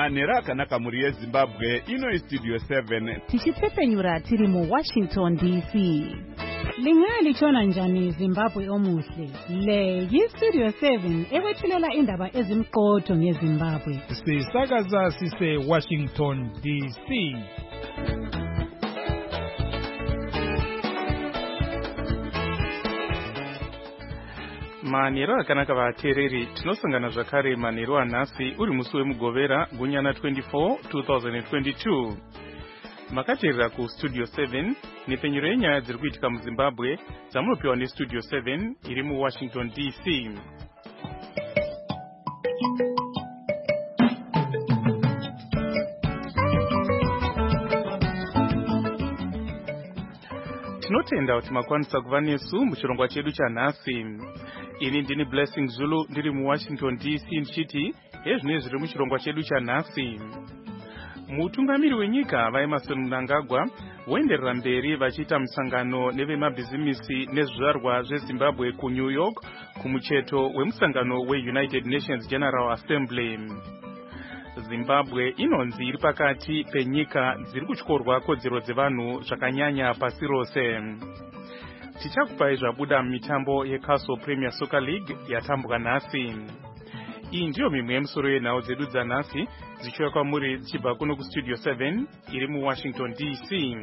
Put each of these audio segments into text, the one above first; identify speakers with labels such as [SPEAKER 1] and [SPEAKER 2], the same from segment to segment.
[SPEAKER 1] manhero akanaka mhuri yezimbabwe. Ino istudio 7
[SPEAKER 2] tichipfepenyura tiri muWashington DC. Lingaya lichona njani Zimbabwe omuhle? Le yistudio 7 ekwethulela indaba ezimqotho ngeZimbabwe.
[SPEAKER 3] Sisakaza sise Washington DC.
[SPEAKER 4] Manhero akanaka vateereri, tinosangana zvakare manhero anhasi uri musi wemugovera gunyana 24 2022. Makateerera kustudio 7 nepfenyuro yenyaya dziri kuitika muZimbabwe dzamunopiwa nestudio 7 iri muWashington DC. Tinotenda kuti makwanisa kuva nesu muchirongwa chedu chanhasi. Ini ndini Blessing Zulu ndiri muWashington DC ndichiti ezvinezvi zviri muchirongwa chedu chanhasi. Mutungamiri wenyika vaEmmerson Mnangagwa voenderera mberi vachiita musangano nevemabhizimisi nezvizvarwa zveZimbabwe kuNew York kumucheto wemusangano weUnited Nations General Assembly. Zimbabwe inonzi iri pakati penyika dziri kutyorwa kodzero dzevanhu zvakanyanya pasi rose. Tichakupai zvabuda mumitambo yeCastle Premier Soccer League yatambwa nhasi. Iyi ndiyo mimwe yemusoro yenhau dzedu dzanhasi dzichiuya kwamuri dzichibva kuno kustudio 7 iri muWashington DC.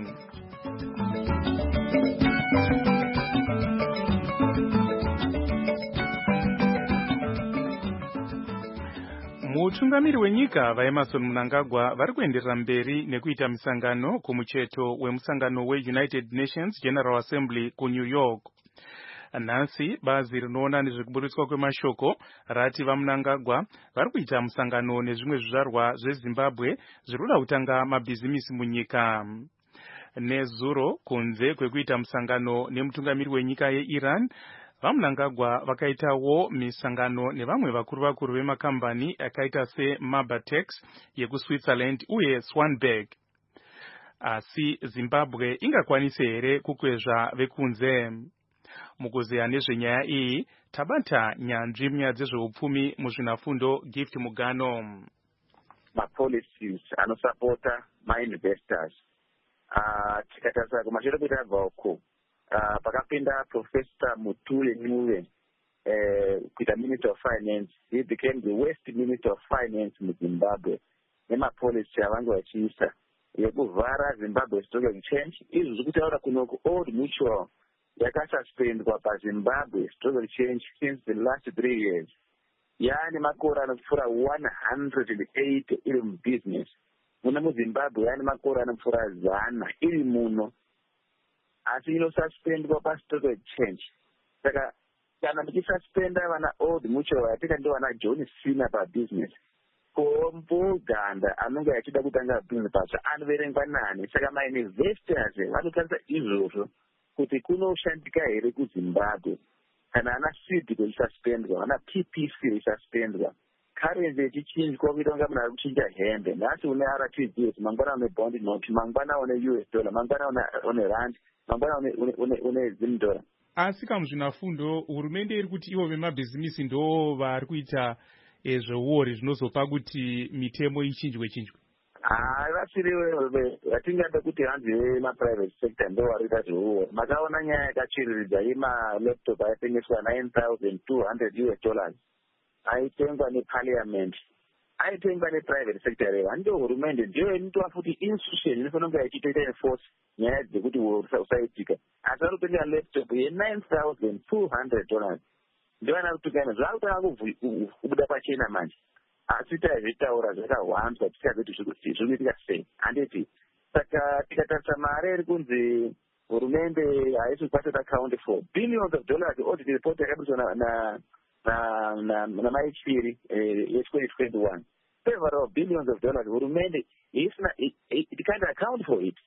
[SPEAKER 4] Mutungamiri wenyika vaEmmerson Mnangagwa vari kuenderera mberi nekuita misangano kumucheto wemusangano weUnited Nations General Assembly kuNew York. Nhasi bazi rinoona nezvekuburitswa kwemashoko rati vaMnangagwa vari kuita musangano nezvimwe zvizvarwa zveZimbabwe zviri kuda kutanga mabhizimisi munyika. Nezuro kunze kwekuita musangano nemutungamiri wenyika yeIran, vaMnangagwa vakaitawo misangano nevamwe vakuru vemakambani akaita seMabatex yekuSwitzerland uye Swanberg. Asi Zimbabwe ingakwanise here kukwezva vekunze? Mukuzeya nezvenyaya iyi tabata nyanzvi munyaya dzezveupfumi muzvinafundo Gift Mugano.
[SPEAKER 5] Mapolicies anosapota mainvestors. Tikatarisa kumashure kuita bvauko pakapinda Professor Mutule Nuwe kuita Minister of Finance. He became the worst Minister of Finance muZimbabwe. Nemapolicy avange vachiisa yekuvhara Zimbabwe Stock Exchange. Izvi zvekutaura kunoko Old Mutual yakasuspendwa paZimbabwe Stock Exchange since the last 3 years. Yaane makore anopfuura 180 iri mubusiness. Muna muZimbabwe yaane makore anopfuura 100 iri muno. Asi inosuspendwa paStock Exchange. Saka kana muchisuspenda vana Old Mutual yatika ndo vana John Cena pabusiness, kombo ganda anonge achida kutanga business pasha anoverengwa nani? Saka mainvestors vanotarisa izvozvo kuti kunoshandika here kuZimbabwe kana ana CIDIC ichisuspendwa, ana PPC ichisuspendwa, currency ichichinjwa kuita kunge munhu ari kuchinja hembe. Nhasi une RTGS, mangwana une bond note, mangwana une US dollar, mangwana une rand, mangwana une zim dollar.
[SPEAKER 4] Asi kamuzvinafundo hurumende iri kuti ivo vemabhizimisi ndo vari kuita zveuori zvinozopa kuti mitemo ichinjwe.
[SPEAKER 5] Vasiriwe vatingada kuti hanzi vemaprivate sector ndo vari kuita zveuori. Makaona nyaya yakachiriridza yemalaptop aitengeswa $9,200 US aitengwa neparliament, aitengwa neprivate sector reva. Ndo hurumende ndiyo inotoa futi institution inofanira kunge ichitoita enforce nyaya dzekuti usaitika. Asi vari kutenga laptop ye$9,200 ndio vanatukaina zvakutanga kubuda pachena manje. Asi taizvitaura zvakahwamsa tisikazoti zvinoitika sei. Handiti saka tikatarisa mari iri kunzi hurumende haisi budget account for billions of dollars. Audit report yakabudiswa namaIchiri ye2021, several billions of dollars. Hurumende it can't account for it.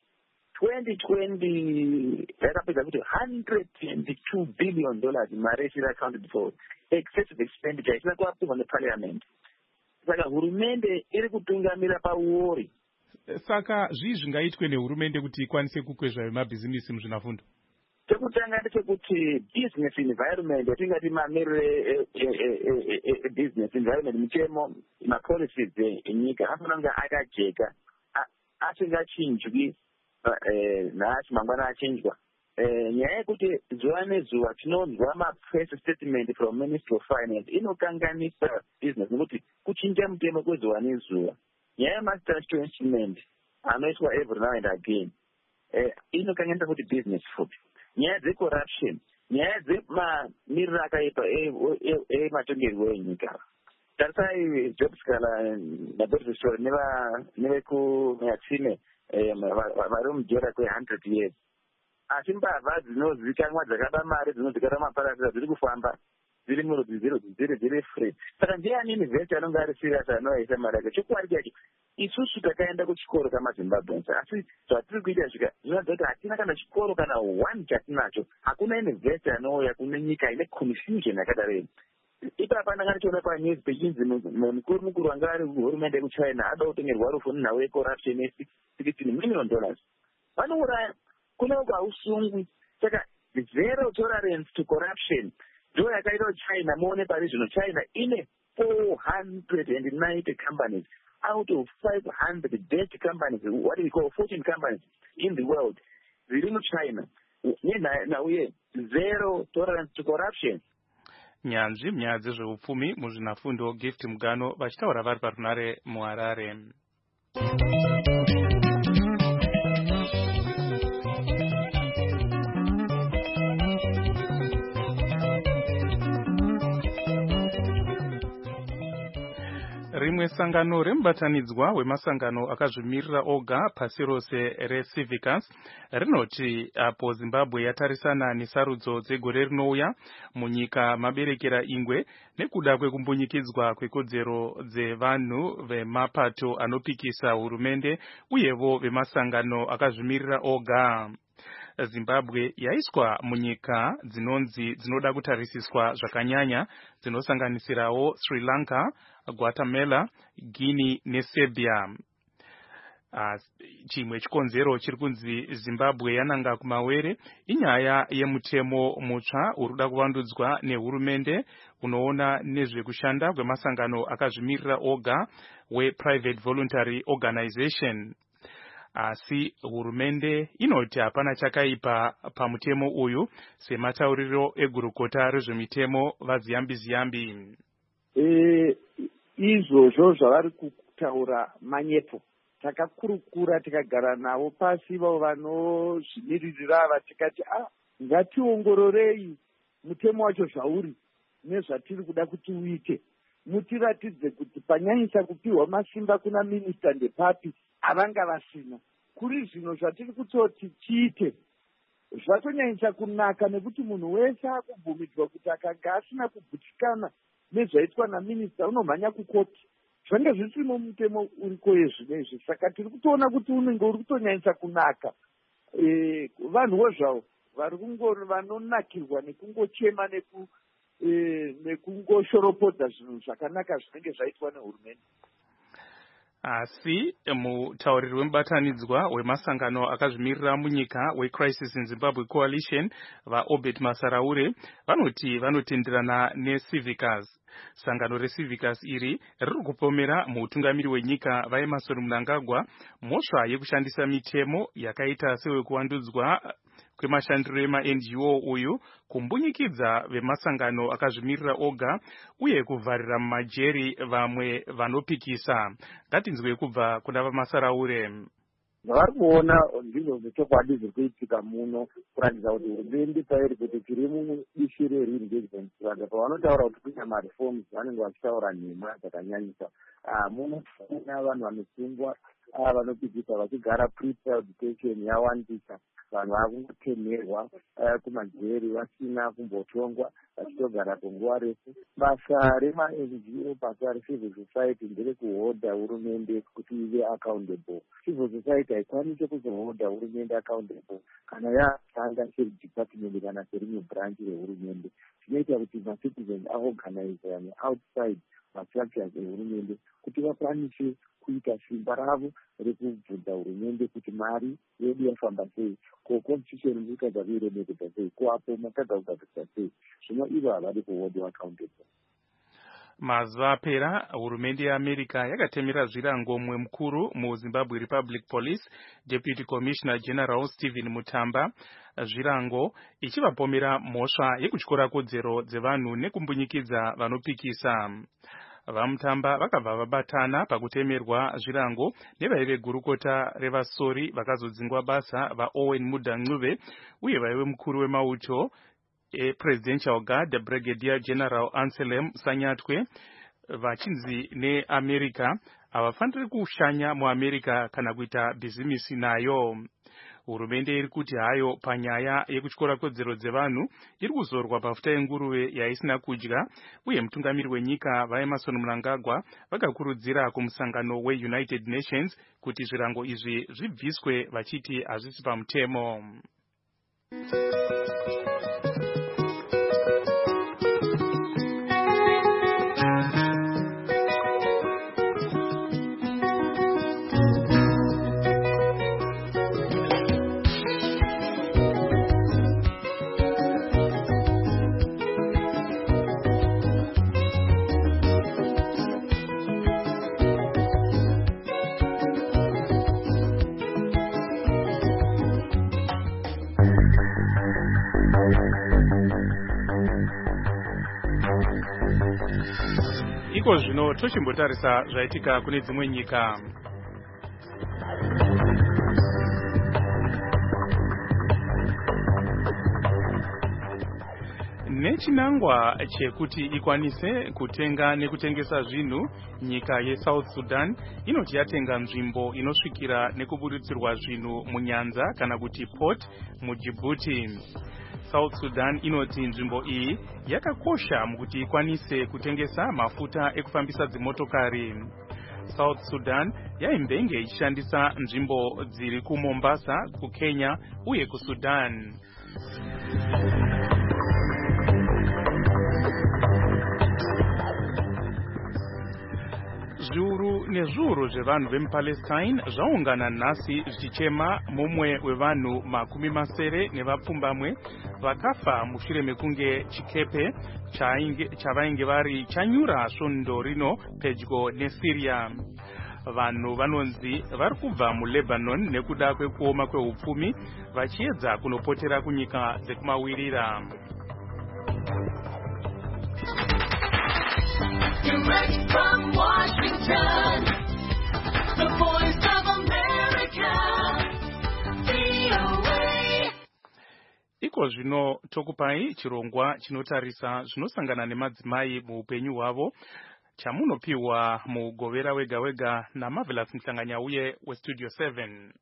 [SPEAKER 5] 2020 yakapedza kuti $122 billion mari isiri accounted for excessive expenditure isina kuapprova neparliament. Saka hurumende iri kutungamira pauori.
[SPEAKER 4] Saka zvii zvingaitwe nehurumende kuti ikwanise kukwezva vemabhizimisi muzvinafundo?
[SPEAKER 5] chekutanga ndechekuti business environment yatingati mamirire business environment mitemo mapolicies enyika afanira kunge akajeka asingachinjwi nhasi mangwana achinjwa. Nyaya yekuti zuva nezuva tinonzwa mapress statement from Ministry of Finance inokanganisa business nekuti kuchinja mutemo kwezuva nezuva. Nyaya yemastatutory instrument anoiswa every now and again inokanganisa kuti business futi. Nyaya dzecorruption, nyaya dzemamiriro akaipa ematongerwo enyika. Tarisai Jobs Kala naBertie Story nevekuMatsime vari mujera kwe100 years. Asi mbavha dzinozikanwa dzakaba mari dzinozikanwa maparasita dziri kufamba dziri murudzi dziri free. Saka ndiani university anonge ari serious anoisa mari yake. Chokwadi chacho isusu takaenda kuchikoro kamaZimbabweans asi zvatiri kuita zvika zvinoita kuti hatina kana chikoro kana one chatinacho. Hakuna university anouya kune nyika ine confusion yakadaro. Ipapa ndakatoona panews pechinzi mukuru wanga ari kuhurumende yekuchina ada kutengerwa rufu nhau yecorruption $16 million. Vanouraya kunonga usungwi. Saka zero tolerance to corruption ndo yakaita kuti China muone pari zvino China ine 490 companies out of 500 best companies, what we call 14 companies in the world ziri muChina. Nauye zero tolerance to corruption.
[SPEAKER 4] Nyanzvi munyaya dzezveupfumi muzvinafundo Gift Mugano vachitaura vari parunare muHarare. Rimwe sangano remubatanidzwa wemasangano akazvimirira oga pasi rose reCivicus rinoti apo Zimbabwe yatarisana nesarudzo dzegore rinouya munyika maberekera ingwe nekuda kwekumbunyikidzwa kwekodzero dzevanhu vemapato anopikisa hurumende uyevo vemasangano akazvimirira oga. Zimbabwe yaiswa munyika dzinonzi dzinoda kutarisiswa zvakanyanya dzinosanganisirawo Sri Lanka, Guatemala, Guinea neSerbia. Chimwe chikonzero chiri kunzi Zimbabwe yananga kumawere inyaya yemutemo mutsva urikuda kuvandudzwa nehurumende unoona nezvekushanda kwemasangano akazvimirira oga wePrivate Voluntary Organization. Asi hurumende inoti hapana chakaipa pamutemo uyu sematauriro egurukota rezvemitemo vaZiyambi.
[SPEAKER 6] Izvozvo zvavari kutaura manyepo takakurukura tikagara navo pasi vavo vanozvimiririra ava tikati ngationgororei mutemo wacho zvauri nezvatiri kuda kuti uite. Mutiratidze kuti panyanyisa kupiwa masimba kuna minista ndepapi avanga vasina. Kuri zvino zvatiri kutoti tiite zvatonyanyisa kunaka nekuti munhu wese akubvumidzwa kuti akanga asina kubhutikana nezvaitwa naminista unomhanya kukoti. Zvange zvisimo mutemo uriko yezvinezvi. Saka tiri kutoona kuti unenge uri kutonyanyisa kunaka. Vanhuwo zvavo vari vanonakirwa nekungochema nekungoshoropodza zvinhu zvakanaka zvinenge zvaitwa nehurumende.
[SPEAKER 4] Asi mutauriri wemubatanidzwa wemasangano akazvimirira munyika weCrisis in Zimbabwe Coalition vaObert Masaraure vanoti vanotenderana neCivicus. Sangano reCivicus iri riri kupomera muutungamiri wenyika vaEmmerson Mnangagwa mhosva yekushandisa mitemo yakaita sewekuvandudzwa kwemashandiro emaNGO uyu kumbunyikidza vemasangano akazvimirira oga uye kuvharira mumajeri vamwe vanopikisa. Ngatinzwe kubva kuna vaMasaraure.
[SPEAKER 6] Zvavari kuona ndizvo zvechokwadi zviri kuitika muno kuratidza kuti hurumende pairi kuti tiri mudishi re-engagement. Vanhu pavanotaura kuti kuita mareforms vanenge vachitaura nhema dzakanyanyisa. Munofuna vanhu vanosungwa vanopikisa vachigara pre-trial detention yawandisa. Vanhu vakungotemerwa kumajeri vasina kumbotongwa vachitogara kwenguva refu. Basa rema-NGO basa recivil society nderekuhodha hurumende kuti ive accountable. Civil society haikwanisi kuzohodha hurumende accountable kana yashanda seri department kana serimwe branch rehurumende. Zvinoita kuti macitizens aorganize outside mastructures ehurumende kuti vakwanise kuita simba ravo rekubvunza hurumende kuti mari yedu yafamba sei, ko constitution mukadza kuiremekedza sei, ko apo makadza kugadzirisa sei. Zvino ivo havadi kuhold accountable.
[SPEAKER 4] Mazuva apera hurumende yeAmerica yakatemera zvirango mumwe mukuru muZimbabwe Republic Police Deputy Commissioner General Stephen Mutamba, zvirango ichivapomera mhosva yekutyora kodzero dzevanhu nekumbunyikiza vanopikisa. Vamutamba vakabva vabatana pakutemerwa zvirango nevaive gurukota revasori vakazodzingwa basa vaOwen Mudancuve uye vaive mukuru wemauto Presidential Guard Brigadier General Anselm Sanyatwe, vachinzi neAmerica havafaniri kushanya muAmerica kana kuita bhizimisi nayo. Hurumende iri kuti hayo panyaya yekutyora kodzero dzevanhu iri kuzorwa pafuta yenguruve yaisina kudya, uye mutungamiri wenyika vaEmmerson Mnangagwa vakakurudzira kumusangano weUnited Nations kuti zvirango izvi zvibviswe vachiti hazvisi pamutemo. Iko zvino tochimbotarisa zvaitika kune dzimwe nyika. Nechinangwa chekuti ikwanise kutenga nekutengesa zvinhu, nyika yeSouth Sudan inoti yatenga nzvimbo inosvikira nekuburitsirwa zvinhu munyanza kana kuti port muDjibouti. South Sudan inoti nzvimbo iyi yakakosha mukuti ikwanise kutengesa mafuta ekufambisa dzimotokari. South Sudan yaimbenge ichishandisa nzvimbo dziri kuMombasa, kuKenya uye kuSudan. Zviuru nezviuru zvevanhu vemuPalestine zvaungana nhasi zvichichema mumwe wevanhu 70 nevapfumbamwe vakafa mushure mekunge chikepe chavainge vari chanyura svondo rino pedyo neSyria. Vanhu vanonzi vari kubva muLebanon nekuda kwekuoma kwehupfumi vachiedza kunopotera kunyika dzekumawirira.
[SPEAKER 7] Direct from Washington, the voice of America, VOA.
[SPEAKER 4] Iko zvino tokupai chirongwa chinotarisa zvinosangana nemadzimai muupenyu hwavo, chamunopiwa mugovera wega wega naMarvelous Mhlanganyauye weStudio 7.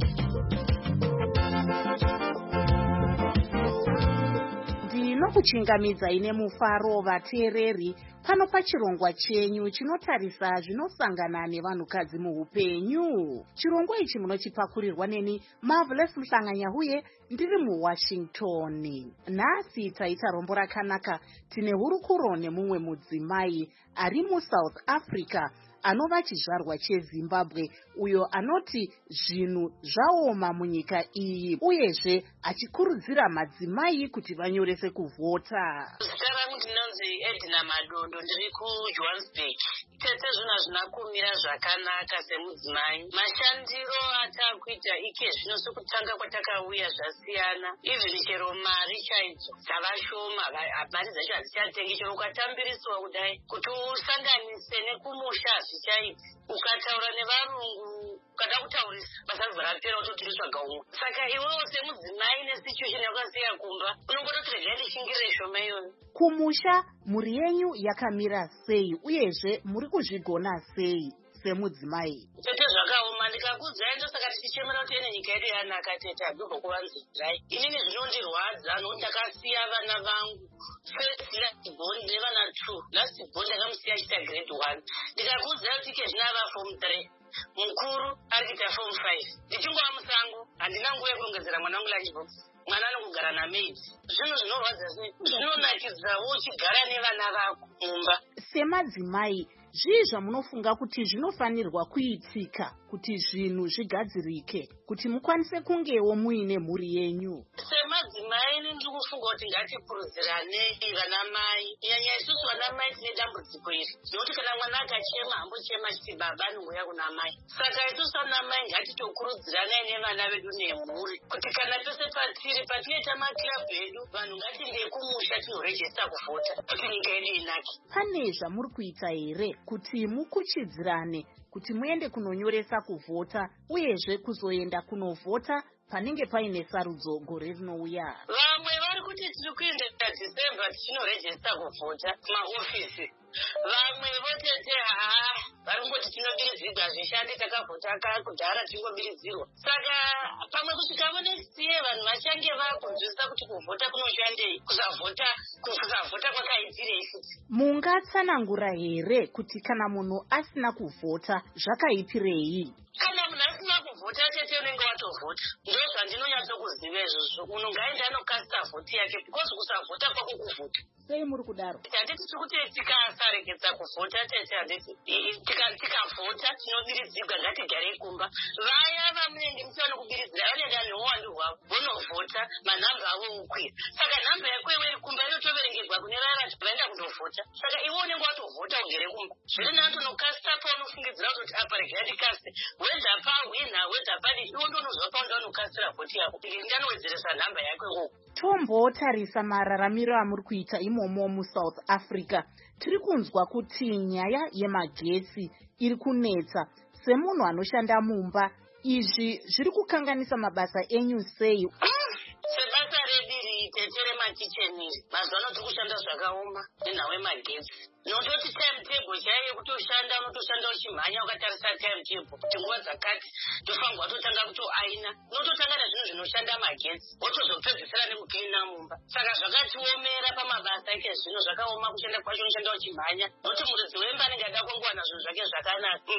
[SPEAKER 8] Ndinokuchingamidza ine mufaro vateereri pano pachirongwa chenyu chinotarisa zvinosangana nevanhukadzi muupenyu. Chirongwa ichi munochipakurirwa neni Marvelous Mhlanganyauye ndiri muWashington. Nhasi taita rombo rakanaka, tine hurukuro nemumwe mudzimai ari muSouth Africa anova chizvarwa cheZimbabwe, uyo anoti zvinhu zvaoma munyika iyi, uyezve achikurudzira madzimai kuti vanyorese kuvhota.
[SPEAKER 9] Zita rangu ndinonzi Edna Madondo, ndiri kuJohannesburg. Tete zvinhu hazvina kumira zvakanaka semudzimai. Mashandiro atakuita ike zvino sokutanga kwatakauya zvasiyana. Even chero mari chaidzo dzavashoma, mari dzacho hadzichatengi. Chero ukatambiriswa kudai kuti usanganise nekumusha hazvichaiti. Ukataura nevarungu ukada kutaurisa basa rapera utotirisvaga umwe. Saka iwewo semudzimai nesituation yakasiya kumba unongototi regai ndishingirire shoma iyoyo.
[SPEAKER 8] Kumusha mhuri yenyu yakamira sei, uyezve muri kuzvigona sei semudzimai?
[SPEAKER 9] Tete zvakaoma, ndikakudzai ndosaka tichichemera kuti ene nyika yedu yanaka tete habvibva kuvanzirai. Inini zvinondirwadza nokuti ndakasiya vana vangu first last born nevana 2. Last born ndakamusiya achiita grade 1. Ndikakudzai kuti ike zvinava form 3. Mukuru ari kuita form 5. Ndichingova musango, handina nguva yekurongedzera mwana wangu lunchbox. mwana anogara namaidzi. Zvinhu zvinorwadza sei? Zvinonakidzawo uchigara nevana vako mumba.
[SPEAKER 8] Semadzimai, zvii zvamunofunga kuti zvinofanirwa kuitika kuti zvinhu zvigadzirike, kuti mukwanise kungewo muine mhuri yenyu?
[SPEAKER 9] Semadzimai ndiri kufunga kuti ngatikurudziranei vanamai. Nyanya isusu vanamai tine dambudziko iri. Nokuti kana mwana akachema hambochema achiti baba nongouya kuna mai. Saka isusu vanamai ngatitokurudziranai nevana vedu nemhuri. Kuti kana pese patiri patinoita makilabhu edu, vanhu ngatiendei kumusha tinorejesta kuvhota kuti nyika yedu inake.
[SPEAKER 8] Pane zvamuri kuita here kuti mukuchidzirane kuti muende kunonyoresa kuvhota uyezve kuzoenda kunovhota panenge paine sarudzo gore rinouya?
[SPEAKER 9] Vamwe vari kuti tiri kuenda December tichinorejesta kuvhota kumaofisi. Vamwe votete vari kungoti tinobiridzirwa zvishande takavhota kudhara tingobiridzirwa. Saka pamwe kusvikavo next year vanhu vachange vakunzwisisa kuti kuvhota kunoshandei, kusavhota kwakaitirei futi.
[SPEAKER 8] Mungatsanangura here kuti kana munhu asina kuvhota zvakaipirei?
[SPEAKER 9] Kana munhu asina kuvhota tete unenge watovhota. Ndo zvandinonyatsokuziva izvozvo. Munhu ngaende anokasita vhoti yake because kusavhota kwako kuvhota.
[SPEAKER 8] Sei muri kudaro?
[SPEAKER 9] Handiti tiri kuti tikasaregedza kuvhota tete, handiti tikavhota tinobiridzirwa ngatigarei kumba. Vaya vamunenge musana kubiridzira vanoenda neuwandu hwavo vonovhota, manhamba avo okwira. Saka nhamba yako iwe iri kumba inotoverengerwa kune vaya vaenda kundovhota. Saka iwe unenge watovhota ugere kumba. Zviri natonokasita paunofungidzira kuti apa regai ndikaste, wedza pahwina wedza padii, iwe ndonozva paunda unokasitira vhoti yako ndanowedzeresa nhamba yako ikoko.
[SPEAKER 8] Tombotarisa mararamiro amuri kuita imomo muSouth Africa. Tiri kunzwa kuti nyaya yemagetsi iri kunetsa. Semunhu anoshanda mumba, izvi zviri kukanganisa mabasa enyu sei?
[SPEAKER 9] Sebasa rediri tetere makicheni mazuva ano tiri kushanda zvakaoma nenhau yemagetsi. Nototi timetable chaiyo kuti ushanda unotoshanda uchimhanya ukatarisa timetable kuti nguva dzakati tofanirwa totanga kutoaina. Nototanga nezvinhu zvinoshanda magetsi wotozopedzisira nekukirina mumba. Saka zvakatiomera pamabasa ake zvino zvakaoma kushanda kwacho unoshanda uchimhanya. Noti muridzi wemba anenge ada kungowana zvinhu zvake zvakanaka.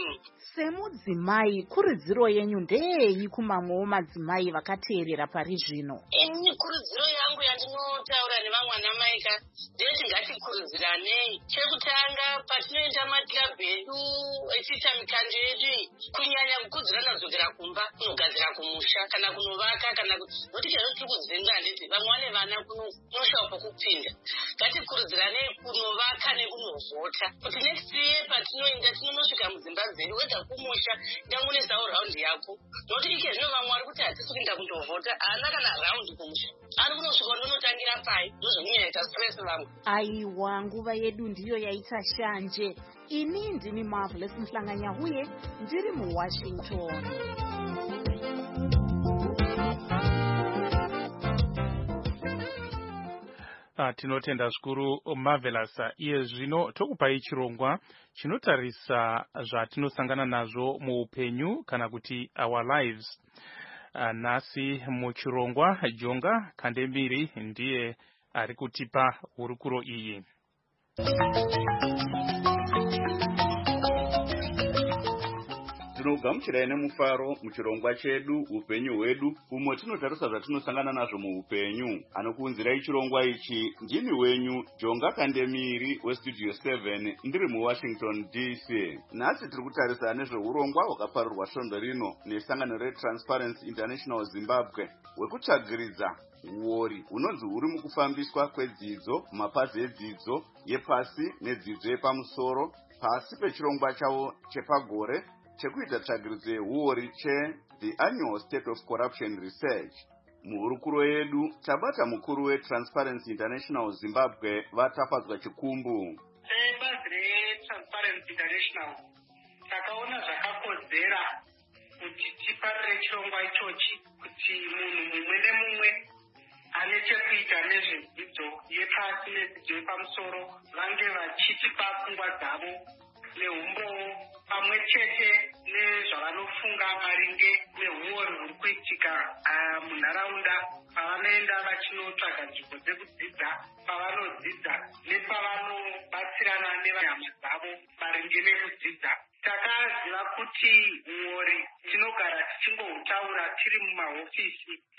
[SPEAKER 8] Semudzimai, kurudziro yenyu ndei kumamwewo madzimai vakateerera pari zvino?
[SPEAKER 9] Ini kurudziro yangu yandinotaura nevamwe vanamaika ndeti ngatikurudziranei. Chekutanga patinoenda makilabhu edu echiita mikando yedu, kunyanya kukurudzirana kudzokera kumba kunogadzira kumusha kana kunovaka kana noti chero tiri kudzinga handiti vamwe vane vana kunoshawa pokupinda. Ngatikurudziranei kunovaka nekunovhota kuti next year patinoenda tinonosvika mudzimba dzedu wedza kumusha ndangunesawo raundi yako. Noti ike zvino vamwe vari kuti hatisi kuenda kundovhota haana kana raundi kumusha, ari kunosvika ndonotangira pai ndozvomunyaita stress vamwe.
[SPEAKER 8] Aiwa, nguva yedu ndiyo yaita shanje. Ini ndini Marvelous Mhlanganya huye ndiri muWashington.
[SPEAKER 4] Tinotenda zvikuru Marvelous. Iye zvino tokupai chirongwa chinotarisa zvatinosangana nazvo muupenyu kana kuti our lives. Nasi muchirongwa Jonga Kandemiri ndiye ari kutipa hurukuro iyi.
[SPEAKER 1] Tinogamuchirai nemufaro muchirongwa chedu upenyu hwedu, umo tinotarisa zvatinosangana nazvo muupenyu. Anokuunzirai chirongwa ichi ndini wenyu Jonga Kandemiri westudio 7 ndiri muWashington DC. Nhasi tiri kutarisa nezveurongwa hwakaparirwa svondo rino nesangano reTransparency International Zimbabwe hwekutsvagiridza uori hunonzi huri mukufambiswa kwedzidzo mapazi edzidzo yepasi nedzidzo yepamusoro pasi pechirongwa chavo chepagore chekuita tsvagiridzo yehuori che-The Annual State of Corruption Research. Muhurukuro yedu tabata mukuru weTransparency International Zimbabwe vatapadzwa chikumbu.
[SPEAKER 10] Sebazi reTransparency International takaona zvakakodzera kuti tiparire chirongwa ichochi kuti munhu mumwe nemumwe ane chekuita nezvedzidzo yepasi nedzidzo yepamusoro vange vachitipa pfungwa dzavo neumbowo pamwe chete nezvavanofunga maringe neuori huri kuitika munharaunda pavanoenda vachinotsvaga nzvimbo dzekudzidza, pavanodzidza nepavanobatsirana nevahama dzavo maringe nekudzidza. Takaziva kuti uori tinogara tichingohutaura tiri mumahofisi tichihutaura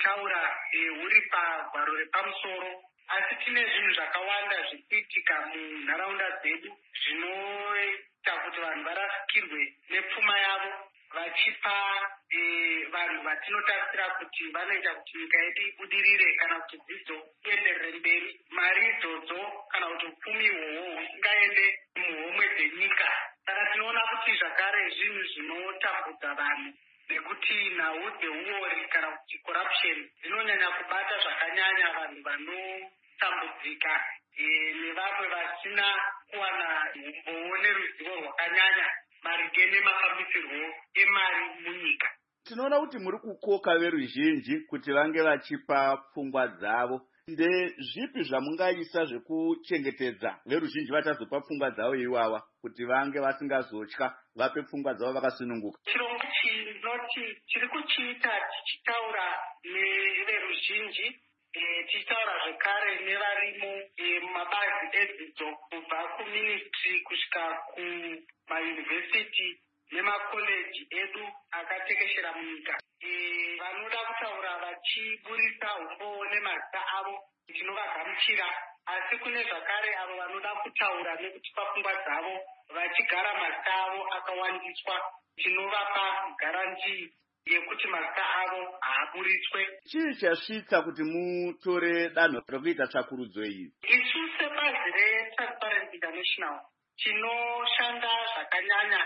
[SPEAKER 10] kutaura huri pagwaro repamusoro, asi tine zvinhu zvakawanda zviri kuitika munharaunda dzedu zvinoita kuti vanhu varasikirwe nepfuma yavo, vachipa vanhu vatinotarisira kuti vanoita kuti nyika yedu ibudirire kana kuti dzidzo ienderere mberi, mari idzodzo kana kuti upfumi ihwohwo husingaende muhomwe dzenyika. Saka tinoona kuti zvakare zvinhu zvinotambudza vanhu, nekuti nhau dzeuori kana kuti corruption dzinonyanya kubata zvakanyanya vanhu vanotambudzika nevamwe vasina kuwana umbowo neruzivo rwakanyanya maringe nemafambisirwo emari munyika.
[SPEAKER 1] Tinoona kuti muri kukoka veruzhinji kuti vange vachipa pfungwa dzavo. Ndezvipi zvamungaisa zvekuchengetedza veruzhinji vatazopa pfungwa dzavo iwawa kuti vange vasingazotya, vape pfungwa dzavo vakasununguka?
[SPEAKER 10] Chirongwa chinoti tiri kuchiita tichitaura neveruzhinji, tichitaura zvekare nevarimo mumabazi edzidzo kubva kuministry kusvika kumayunivhesiti nemakoleji edu akatekeshera munyika. Vanoda kutaura vachiburisa umbowo nemazita avo tinovagamuchira, asi kune zvakare avo vanoda kutaura nekutipa pfungwa dzavo vachigara mazita avo akawandiswa, tinovapa garantii yekuti mazita avo haaburiswe.
[SPEAKER 1] Chii chasvitsa kuti mutore danho rekuita tsvakurudzo iyi?
[SPEAKER 10] Isu sebazi reTransparency International tinoshanda zvakanyanya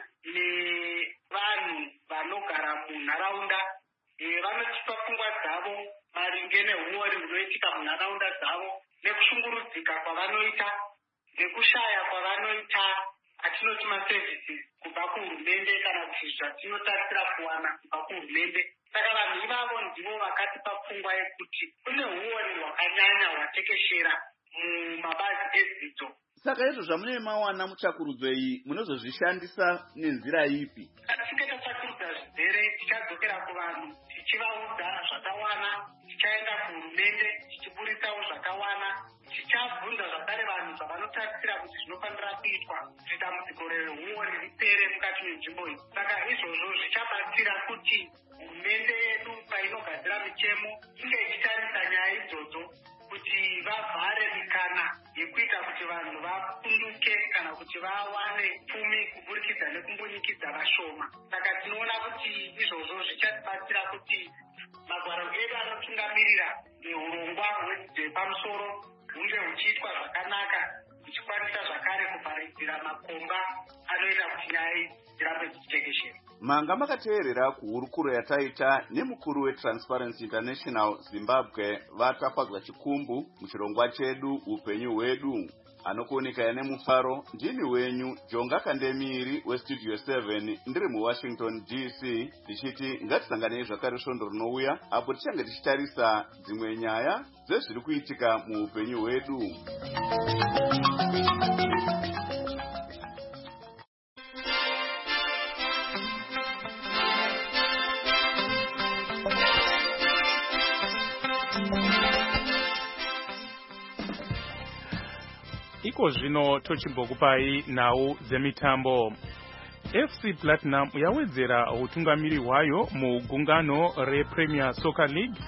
[SPEAKER 10] nevanhu vanogara munharaunda. Vanotipa pfungwa dzavo maringe neuori hunoitika munharaunda dzavo, nekushungurudzika kwavanoita, nekushaya kwavanoita atinoti maservices kubva kuhurumende kana kuti zvatinotarisira kuwana kubva kuhurumende. Saka vanhu ivavo ndivo vakatipa pfungwa yekuti kune uori hwakanyanya hwatekeshera mumabazi edzidzo.
[SPEAKER 1] Saka izvo zvamunenge mawana mutsvakurudzo iyi munozozvishandisa nenzira ipi?
[SPEAKER 10] Tichida tsvakurudza zvizere, tichadzokera kuvanhu tichivaudza zvakawana, tichaenda kuhurumende tichiburisawo zvakawana, tichabvunza zvakare vanhu zvavanotarisira kuti zvinofanira kuitwa kuti dambudziko reuori ripere mukati menzvimbo iyi. Saka izvozvo zvichabatsira kuti hurumende yedu painogadzira mitemo inge ichitarisa nyaya idzodzo kuti vavhare mikana yekuita kuti vanhu vapunduke kana kuti vawane pfumi kuburikidza nekumbunyikidzwa vashoma. Saka tinoona kuti izvozvo zvichatibatsira kuti magwaro edu anotungamirira neurongwa hwedzidzo yepamusoro hunge huchiitwa zvakanaka, huchikwanisa zvakare kuvharidzira makomba anoita kuti nyaya idzi dzirambe dzichitekeshera.
[SPEAKER 1] Manga makateerera kuhurukuro yataita nemukuru weTransparency International Zimbabwe vatafadzwa chikumbu muchirongwa chedu upenyu hwedu. Anokuoneka nemufaro ndini wenyu Jonga Kandemiri weStudio 7 ndiri muWashington DC, ndichiti ngatisanganei zvakare svondo rinouya apo tichange tichitarisa dzimwe nyaya dzezviri kuitika muupenyu hwedu.
[SPEAKER 4] Iko zvino tochimbokupai nhau dzemitambo. FC Platinum yawedzera utungamiri hwayo mugungano rePremier Soccer League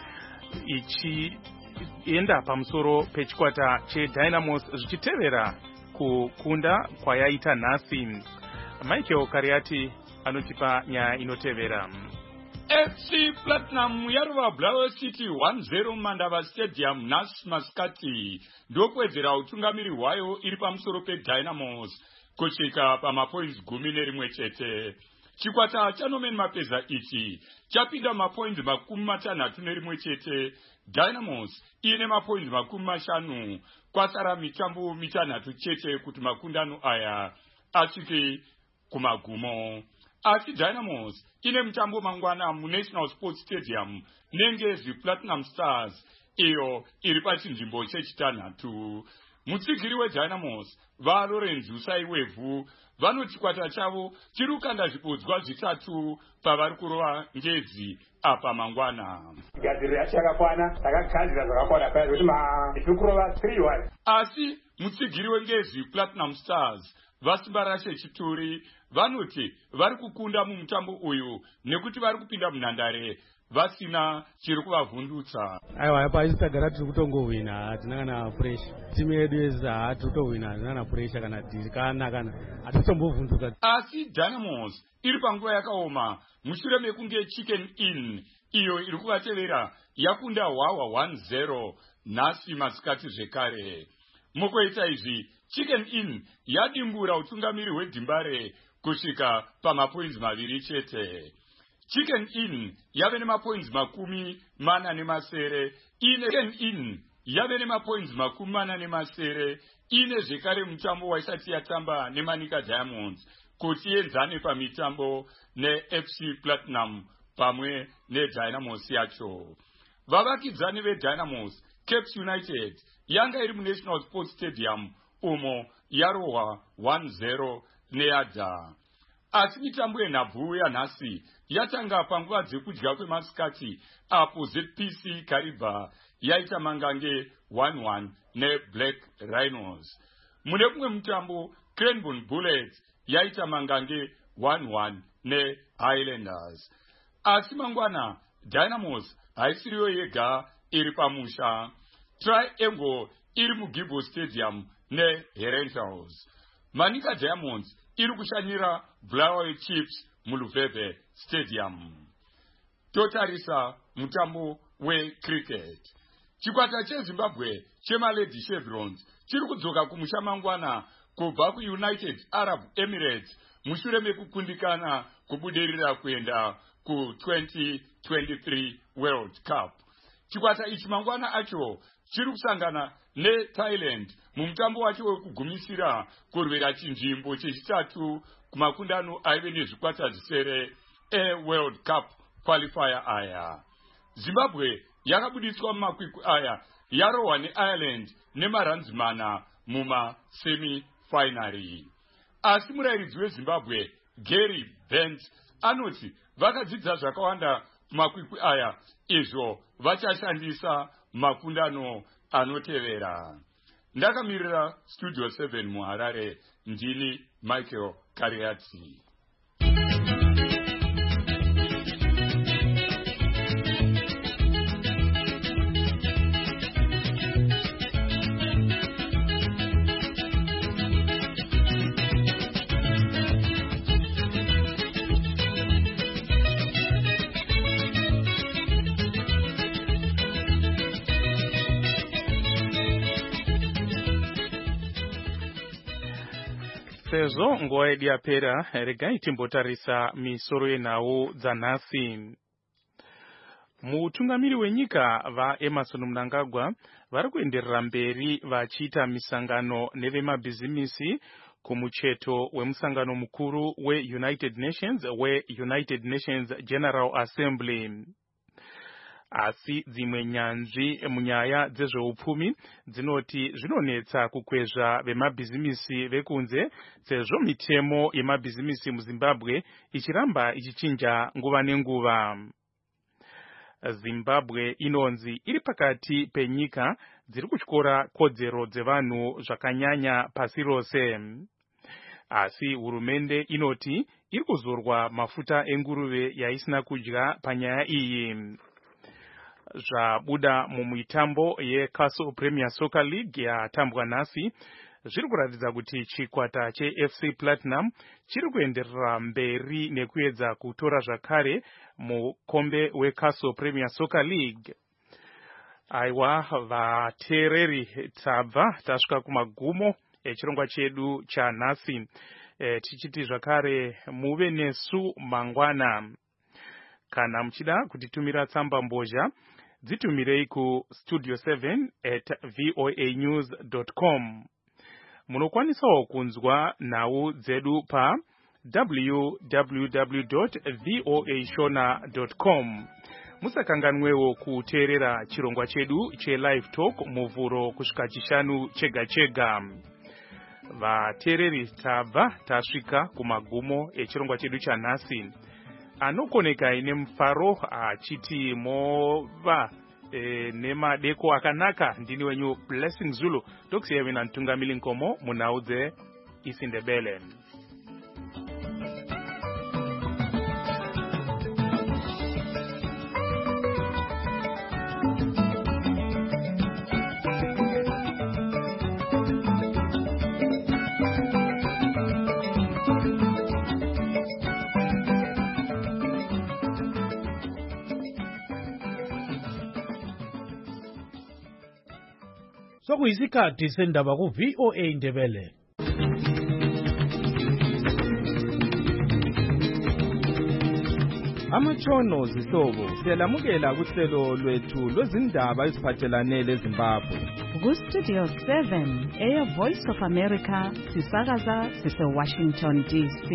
[SPEAKER 4] ichienda pamusoro pechikwata cheDynamos zvichitevera kukunda kwayaita nhasi. Michael Kariati anotipa nyaya inotevera.
[SPEAKER 11] FC Platinum yarova Blaue City 1-0 Mandava Stadium nhasi masikati ndokuwedzera utungamiri hwayo iri pamusoro peDynamos kusvika pamapoints 11 chete. Chikwata chaNorman Mapeza ichi chapinda mapoints 61 chete. Dynamos ine mapoints 50, kwasara mitambo mitanhatu chete kuti makundano aya asvike kumagumo. Asi Dynamos ine mutambo mangwana muNational Sports Stadium nengezi Platinum Stars iyo iri pachinzvimbo chechitanhatu. Mutsigiri weDynamos vaLawrence Usaiwevu vanoti chikwata chavo chiri kukanda zvibodzwa zvitatu pavari kurova ngezi apa mangwana.
[SPEAKER 12] Gadzirira chakakwana takagadzira zvakakwana paya kuti tiri kurova 3-1.
[SPEAKER 11] Asi mutsigiri wengezi Platinum Stars Vasimba Rashe Chituri vanoti vari kukunda mumutambo uyu nekuti vari kupinda munhandare vasina chiri kuvavhundutsa.
[SPEAKER 13] Aiwa apa isitagara tiri kutongowina, hatina kana pressure. Timu yedu yezha tiri kutowina, hatina kana pressure kana dirikana kana hatitombovhunduka.
[SPEAKER 11] Asi Dynamos iri panguva yakaoma mushure mekunge Chicken Inn iyo iri kuvatevera yakunda Hwawa 1-0 nhasi masikati zvekare. Mukoita izvi Chicken Inn yadimbura utungamiri hweDimbare kusvika pamapoints 2 chete. Chicken Inn yave nemapoints 40 Chicken Inn yave nemapoints 40 ine zvekare mutambo waisati yatamba neManika Diamonds kuti enzane pamitambo neFC Platinum pamwe neDynamos yacho. Vavakidzani veDynamos, Cape United, yanga iri muNational Sports Stadium umo yarohwa 1-0 neAdha. Asi mitambo yenhabvu yanhasi yatanga panguva dzekudya kwemasikati apo ZPC Kariba yaita mangange 1-1 neBlack Rhinos. Mune kumwe mutambo Cranbourne Bullets yaita mangange 1-1 neHighlanders. Asi mangwana Dynamos haisiriyo yega iri pamusha. Triangle iri muGibo Stadium neHerentals. Manika Diamonds iri kushanyira Bulawayo Chiefs muLuveve Stadium. Totarisa mutambo wecricket. Chikwata cheZimbabwe chemalady Chevrons chiri kudzoka kumusha mangwana kubva kuUnited Arab Emirates mushure mekukundikana kubudirira kuenda ku2023 World Cup. Chikwata ichi mangwana acho chiri kusangana neThailand mumutambo wacho wekugumisira kurwira chinzvimbo chechitatu kumakundano aive nezvikwata zvisere eWorld Cup qualifier aya. Zimbabwe yakabudiswa mumakwikwi aya yarohwa neIreland nemaranzi 4 mumasemi-finary. Asi murairidzi weZimbabwe Gary Bent anoti vakadzidza zvakawanda kumakwikwi aya izvo vachashandisa makundano anotevera. Ndakamirira Studio 7 muHarare, ndini Michael Kariatsi.
[SPEAKER 4] Sezvo nguva yedu yapera, regai timbotarisa misoro yenhau dzanhasi. Mutungamiri wenyika vaEmmerson Mnangagwa vari kuenderera mberi vachiita misangano nevemabhizimisi kumucheto wemusangano mukuru weUnited Nations General Assembly. Asi dzimwe nyanzvi munyaya dzezveupfumi dzinoti zvinonetsa kukwezva vemabhizimisi vekunze sezvo mitemo yemabhizimisi muZimbabwe ichiramba ichichinja nguva nenguva. Zimbabwe inonzi iri pakati penyika dziri kutyora kodzero dzevanhu zvakanyanya pasi rose. Asi hurumende inoti iri kuzorwa mafuta enguruve yaisina kudya panyaya iyi. Zvabuda mumuitambo yeCastle Premier Soccer League yatambwa nhasi zviri kuratidza kuti chikwata cheFC Platinum chiri kuenderera mberi nekuedza kutora zvakare mukombe weCastle Premier Soccer League. Aiwa vateereri, tabva tasvika kumagumo echirongwa chedu chanhasi, tichiti zvakare muve nesu mangwana. Kana muchida kutitumira tsamba mbozha, dzitumirei ku studio7@voanews.com. Munokwanisawo kunzwa nhau dzedu pa www.voashona.com. Musakanganwewo kuteerera chirongwa chedu chelive talk muvhuro kusvika chishanu chega chega. Vateereri, tabva tasvika kumagumo echirongwa chedu chanhasi. Anokoneka ine mufaro achiti mova nemadeko akanaka. Ndini wenyu Blessing Zulu, tokusiyevena ntungamili nkomo munhau dzeIsiNdebele.
[SPEAKER 3] sokuyisikhathi sendaba ku-VOA Indebele.
[SPEAKER 14] Amatshono zihlobo siyalamukela kuhlelo lwethu lwezindaba eziphathelane leZimbabwe.
[SPEAKER 2] Ku-Studio 7 Voice of America sisakaza sise-Washington DC.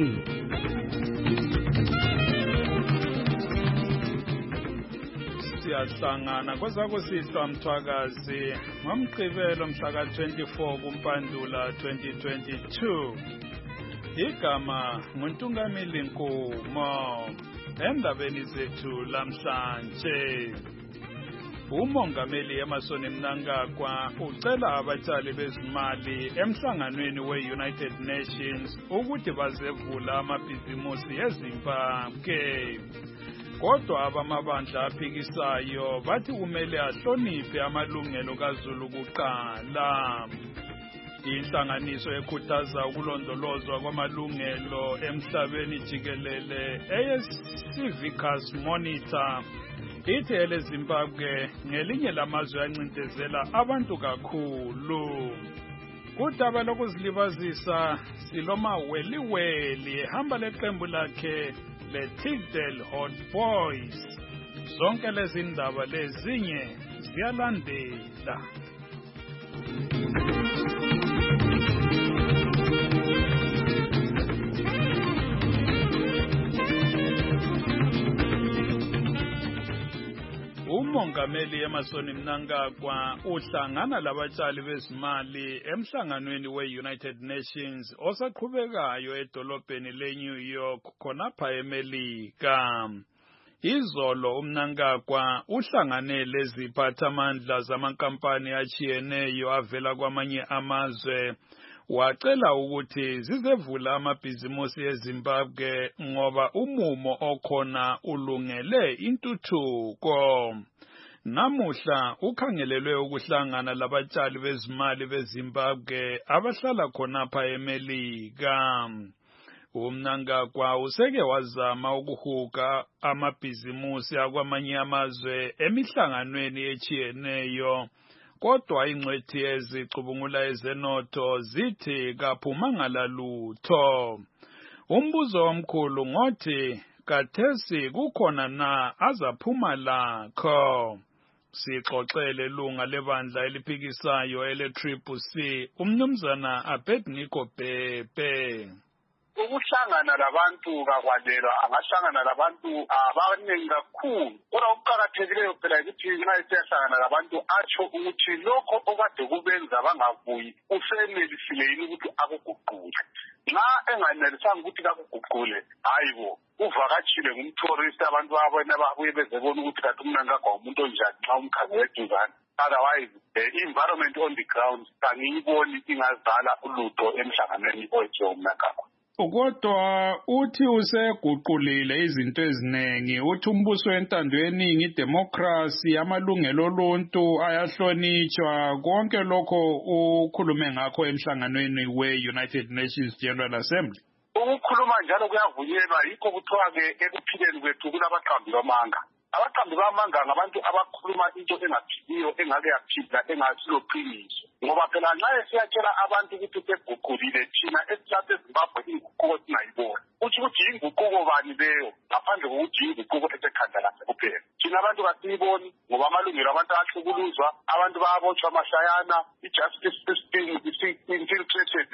[SPEAKER 11] Siyahlangana kwezakusihla Mthwakazi ngoMgqibelo mhla ka-24 kuMpandula 2022. Igama nguNtungamili Nkumo. Endabeni zethu lamhlanje, uMongameli Emmerson Mnangagwa ucela abatshali bezimali emhlanganweni we-United Nations ukuthi bazevula amabhizimusi eZimbabwe. Kodwa abamabandla aphikisayo bathi kumele ahloniphe amalungelo kaZulu kuqala. Inhlanganiso ekhuthaza ukulondolozwa kwamalungelo emhlabeni jikelele eyeCivicus Monitor ithi eleZimbabwe ngelinye lamazwe ancindezela abantu kakhulu. Kudaba lokuzilibazisa siloma weliweli ehamba leqembu lakhe leTigdale Hot Boys. Zonke lezi ndaba lezinye ziyalandela. uMongameli Emmerson Mnangagwa uhlangana labatshali bezimali emhlanganweni we-United Nations osaqhubekayo edolobheni leNew York khonapha eMelika. Izolo uMnangagwa uhlangane leziphathamandla zamankampani achiyeneyo avela kwamanye amazwe wacela ukuthi zizevula amabhizimusi eZimbabwe ngoba umumo okhona ulungele intuthuko. Namuhla ukhangelelwe ukuhlangana labatshali bezimali beZimbabwe abahlala khonapha eMelika. uMnangagwa useke wazama ukuhuga amabhizimusi akwamanye amazwe emihlanganweni echiyeneyo. Kodwa ingcwethi ezicubungula ezenotho zithi kaphumanga lalutho. Umbuzo omkhulu ngothi kathesi kukhona na azaphuma lakho. Sixoxele lunga lebandla eliphikisayo ele-CCC umnumzana Abednego Bhebhe.
[SPEAKER 15] Ukuhlangana labantu kakwalelwa angahlangana labantu abaningi kakhulu kodwa okuqakathekileyo phela ukuthi nxa siyahlangana labantu atsho ukuthi lokho okade kubenza bangavuyi usenelisile yini ukuthi akuguqule. Nxa enganelisanga ukuthi kakuguqule hayibo uvakatshile ngumtourist abantu abona babuye bezebona ukuthi kanti uMnangagwa umuntu onjani nxa umkhangele eduzane. Otherwise environment on the ground kangiyiboni ingazala ulutho emhlanganweni oyethe uMnangagwa.
[SPEAKER 11] Kodwa uthi useguqulile izinto eziningi, uthi umbuso wentando yeningi, democracy, amalungelo oluntu ayahlonitshwa, konke lokho ukhulume ngakho emhlanganweni we-United Nations General Assembly.
[SPEAKER 15] Ukukhuluma njalo kuyavunyelwa yikho kuthiwa-ke ekuphileni kwethu kulabaqambi bamanga. Abaqambi bamanga ngabantu abakhuluma into engaphiliyo engake yaphila engasilo qiniso. Ngoba phela nxa siyatshela abantu ukuthi seguqulile thina esilapha eZimbabwe inguquko singayibona. Uthi ukuthi inguquko bani leyo ngaphandle kokuthi inguquko esekhanda lakhe kuphela. Thina abantu kasiyiboni ngoba amalungelo abantu ahlukuluzwa, abantu bayabotshwa amashayana, i-justice system is-infiltrated,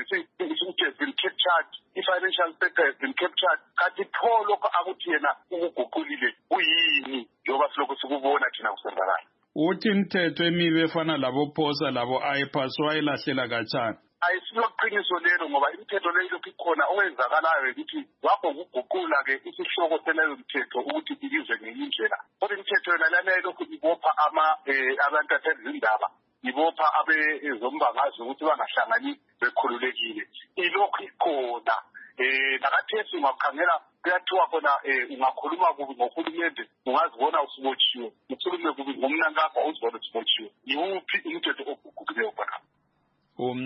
[SPEAKER 15] is captured, i-financial sector has been captured. Kanti pho lokho akuthi yena ukuguqulile kuyini njengoba silokhu sikubona thina kusenzakala.
[SPEAKER 11] Uthi imithetho emibi efana labophosa labo IPAS wayilahlela kanjani?
[SPEAKER 15] Ayisiloqiniso lelo ngoba imithetho leyo lokhu ikhona okwenzakalayo ukuthi wakho ukuguqula-ke isihloko seleyo mthetho ukuthi ilizwe ngenye indlela. Kodwa imithetho yona lana lokhu ibopha abantu athezindaba, ibopha abezombangazwe ukuthi bangahlangani bekhululekile. Ilokhu ikhona. Nakathesi ungakhangela kuyathiwa khona ungakhuluma kubi ngohulumende ungazibona usubotshiwe, ukhulume kubi ngomNangagwa uzibona usubotshiwe. Yiwuphi umthetho oguqukileyo khona?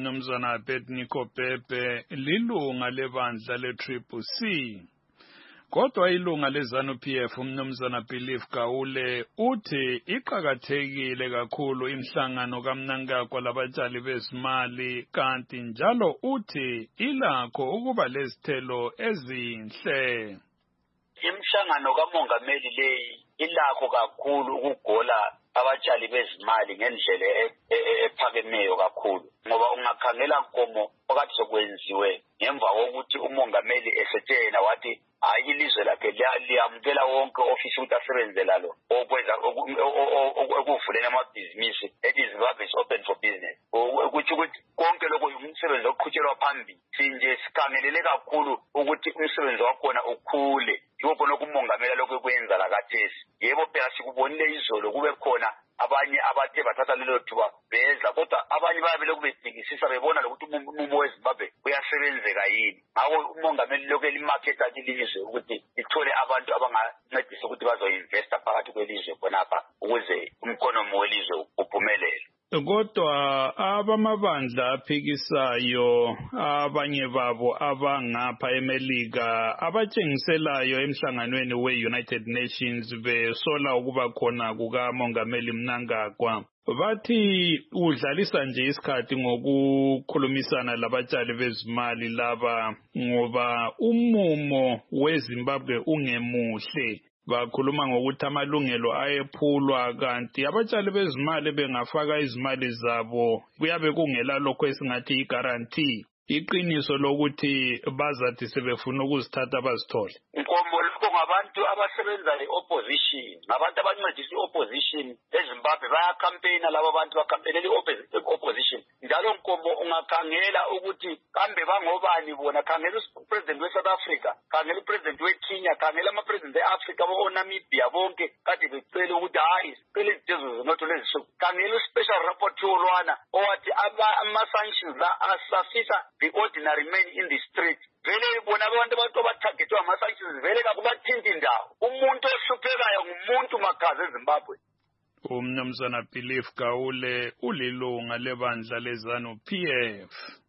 [SPEAKER 11] uMnumzana Abednego Bhebhe lilunga lebandla le-CCC. Kodwa ilunga leZANU-PF umnumzana Belief Gawule uthi iqhakathekile kakhulu imhlangano kaMnangagwa labatshali bezimali kanti njalo uthi ilakho ukuba lezithelo ezinhle.
[SPEAKER 16] Imhlangano kamongameli leyi ilakho kakhulu ukugola abatshali bezimali ngendlela ephakemeyo kakhulu ngoba ungakhangela nkomo phakathi sokwenziwe ngemva kokuthi umongameli esetshena wathi hayi ilizwe lakhe liyamukela wonke ofisi ukuthi asebenzela lo okwenza okuvuleni amabhizinisi Zimbabwe is open for business ukuthi konke lokho umsebenzi oqhutshelwa phambili sinje sikhangelele kakhulu ukuthi umsebenzi wakhona ukhule yiko khona umongameli lokho kwenza la kathesi yebo phela sikubonile izolo kube khona abanye abathe bathatha lelo thuba beza kodwa abanye bayabe lokubedingisisa bebona lokuthi umumo weZimbabwe uyasebenzeka yini ngakho umongameli lokho elimarketa ilizwe ukuthi ithole abantu abangancedisa ukuthi bazoinvesta phakathi kwelizwe khonapha ukuze umkhonomi welizwe uphumelele.
[SPEAKER 11] Kodwa abamabandla aphikisayo abanye babo abangapha eMelika abatshengiselayo emhlanganweni we-United Nations besola ukuba khona kukamongameli Mnangagwa bathi udlalisa nje isikhathi ngokukhulumisana labatshali bezimali laba ngoba umumo weZimbabwe ungemuhle. Bakhuluma ngokuthi amalungelo ayephulwa kanti abatshali bezimali bengafaka izimali zabo kuyabe kungela lokho esingathi i-guarantee iqiniso lokuthi bazathi sebefuna ukuzithatha bazithole.
[SPEAKER 16] Nkomo lokho ngabantu abasebenza le-opposition ngabantu abancedisa i-opposition eZimbabwe bayakhampeyina laba bantu bakhampenela i-opposition njalo nkomo ungakhangela ukuthi kambe bangobani bona khangela upresident we-South Africa khangela upresident we-Kenya khangela ama-president e-Africa bo-Namibia bonke kade becela ukuthi hayi sicela izitezo zenotho lezisuku khangela u-special rapporteur lwana owathi ama-sanctions la asafisa the ordinary man in the street vele bona abantu abatargetwa ama-sanctions vele kakubathinti indawo umuntu ohluphekayo ngumuntu magazi eZimbabwe.
[SPEAKER 11] Umnumzana Belief Gawule ulilunga lebandla leZANU-PF.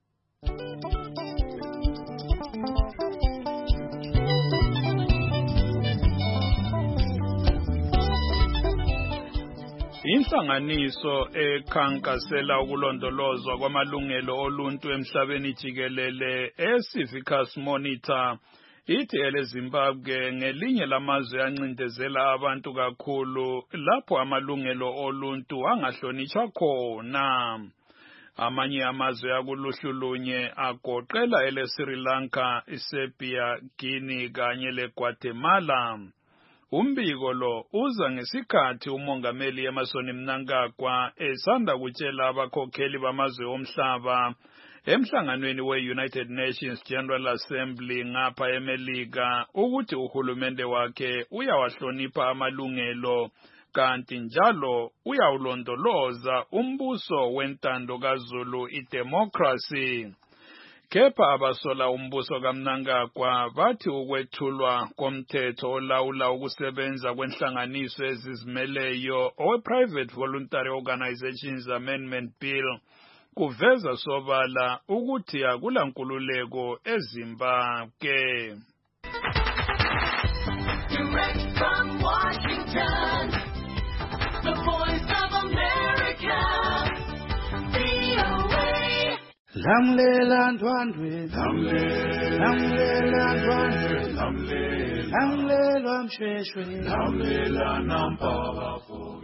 [SPEAKER 11] Inhlanganiso ekhankasela ukulondolozwa kwamalungelo oluntu emhlabeni jikelele eCivicus Monitor ithi eleZimbabwe ngelinye lamazwe ancindezela abantu kakhulu lapho amalungelo oluntu angahlonitshwa khona. Amanye amazwe akuluhlu lunye agoqela eleSri Lanka, iSerbia, Guinea kanye leGuatemala. Umbiko lo uza ngesikhathi umongameli Emmerson Mnangagwa esanda kutshela abakhokheli bamazwe omhlaba emhlanganweni we-United Nations General Assembly ngapha eMelika ukuthi uhulumende wakhe uyawahlonipha amalungelo kanti njalo uyawulondoloza umbuso wentando kaZulu idemocracy. Kepha abasola umbuso kaMnangagwa bathi ukwethulwa komthetho olawula ukusebenza kwenhlanganiso ezizimeleyo owe-Private Voluntary Organizations Amendment Bill kuveza sobala ukuthi akula nkululeko eZimbabwe.
[SPEAKER 7] Direct from Washington, the voice of America, VOA.
[SPEAKER 17] Lamlela ndwandwe, lamlela ndwandwe, lamlela mshweshwe, lamlela nampaba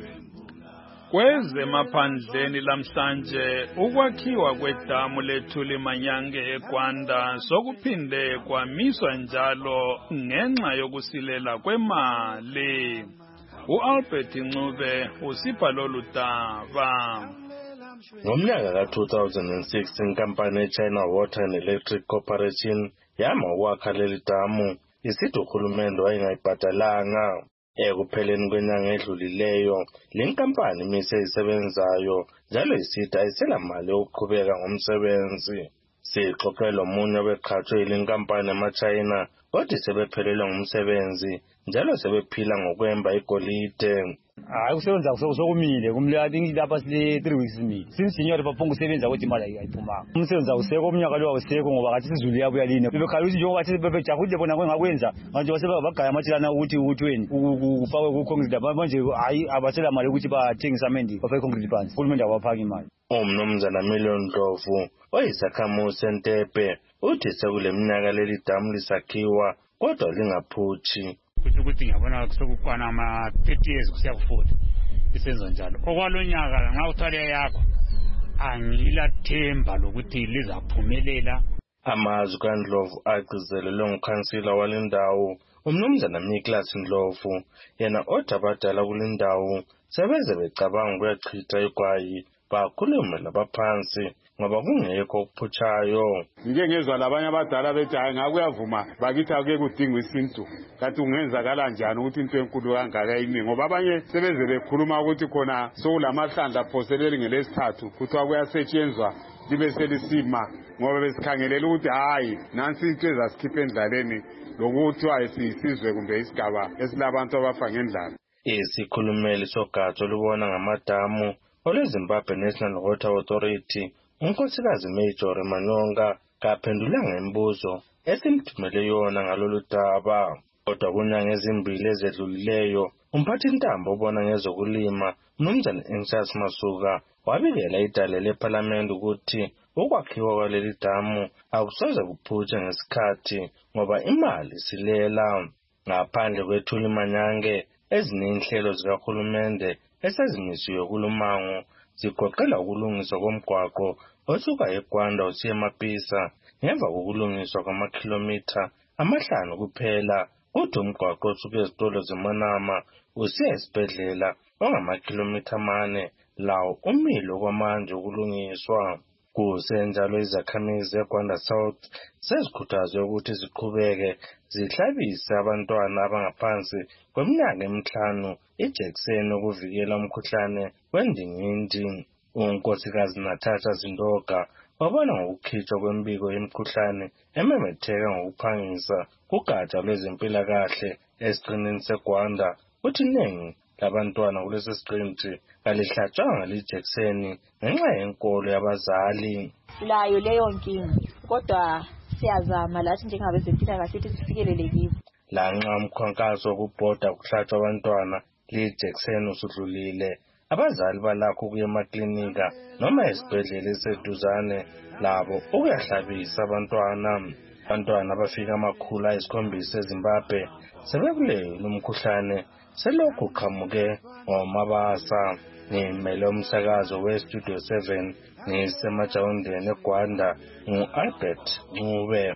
[SPEAKER 11] Kwezemaphandleni lamhlanje ukwakhiwa kwedamu lethuli Manyange eGwanda sokuphinde kwamiswa njalo ngenxa yokusilela kwemali. uAlbert Ncube usipha lolu daba.
[SPEAKER 18] Ngomnyaka ka-2006 inkampani yeChina Water and Electric Corporation yama ukwakha leli damu isithi uhulumende wayengayibhadalanga. Ekupheleni kwenyanga edlulileyo le nkampani imise isebenzayo njalo isithi ayiselamali yokuqhubeka ngomsebenzi. Sixoxela omunye obeqhatshwe yile nkampani yamaChina kodwa sebephelelwe ngumsebenzi njalo sebephila ngokwemba igolide.
[SPEAKER 19] hayi kusebenza sokumile kumle I think lapha sile 3 weeks imile since January baphonga usebenza ukuthi imali ayiphumanga umsebenzi awusekho umnyaka lo awusekho ngoba kathi sizulu yabuya lini bebekhala ukuthi njengoba kathi bebejahule bona ngakwenza manje basebagaya amatshilana ukuthi weni ufakwe ku concrete manje hayi abathela mali ukuthi bathengisa amendi bafake concrete phansi uhulumende awaphaka imali
[SPEAKER 18] umnumzana Million Ndlovu oyisakhamuzi seNtepe uthi sekule minyaka leli damu lisakhiwa kodwa lingaphuthi
[SPEAKER 20] ukuthi ngiyabona kusokukwana ama 30 years kusiya ku 40 isenzo njalo okwalonyaka nxa uthwale yakho angilathemba lokuthi lizaphumelela
[SPEAKER 18] amazwi kaNdlovu agcizelelwe ngukhansila walendawo umnumzana Nicholas Ndlovu yena odabadala kulendawo sebeze becabanga ukuyachitha igwayi bakhulume labaphansi ngoba kungekho okuphutshayo
[SPEAKER 21] ngengezwa labanye abadala bethi hayi ngakuyavuma bakithi ake kudinga isintu kathi ungenzakala njani ukuthi into enkulu kangaka yimi ngoba abanye sebeze bekhuluma ukuthi khona sokulamahlandla phoseleli ngelesithathu kuthiwa kuyasetshenzwa libe selisima ngoba besikhangelela ukuthi hayi nansi into ezasikhipha endlaleni lokuthiwa siyisizwe kumbe isigaba esilabantu abafa ngendlala
[SPEAKER 18] isikhulumeli sogatsha olubona ngamadamu olweZimbabwe National Water Authority unkosikazi Major Manyonga kaphendulanga imibuzo esimthumele yona ngalolu daba kodwa kunyanga ezimbili ezedlulileyo umphathintambo obona ngezokulima umnumzana Anxious Masuka wabikela idale leParliament ukuthi ukwakhiwa kwaleli damu akusoze kuphutshe ngesikhathi ngoba imali silela ngaphandle kwethuli manyange ezininhlelo zikahulumende esezimisiwe kulumango zigoqela ukulungiswa komgwaqo osuka eGwanda usiya eMapisa ngemva kokulungiswa kwamakhilomitha 5 kuphela uthi umgwaqo osuka ezitolo zeManama usiya esibhedlela ongamakhilomitha 4 lawo umilo kwamanje ukulungiswa kusenjalo izakhamizi eGwanda South sezikhuthazwe ukuthi ziqhubeke zihlabise abantwana abangaphansi kweminyaka 5 ijekiseni ukuvikela umkhuhlane wendingindi unkosikazi Natasha Zindoga wabona ngokukhitshwa kwembiko yemikhuhlane ememetheka ngokuphangisa kugatsha lwezempilakahle esiqinini seGwanda uthi iningi labantwana kulesi siqinti kalihlatshwanga lijekiseni ngenxa yenkolo yabazali
[SPEAKER 22] layo leyo nkinga kodwa siyazama lathi njengabezempilakahle ukuthi sifikelele kibo
[SPEAKER 18] lanxa umkhankaso wokubhoda kuhlatshwa abantwana lijekiseni usudlulile abazali balakho kuya emaklinika noma esibhedlela eseduzane labo ukuyahlabisa abantwana abafika 700 eZimbabwe sebekuleyo umkhuhlane selokhu qhamuke ngomabasa ngimele umsakazo weStudio 7 ngisemajawundeni eGwanda nguAlbert Ncube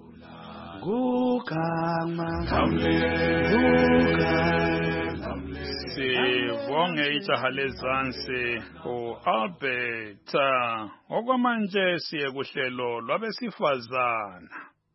[SPEAKER 11] sibonge ijaha lezansi uAlbert okwamanje siye kuhlelo lwabesifazana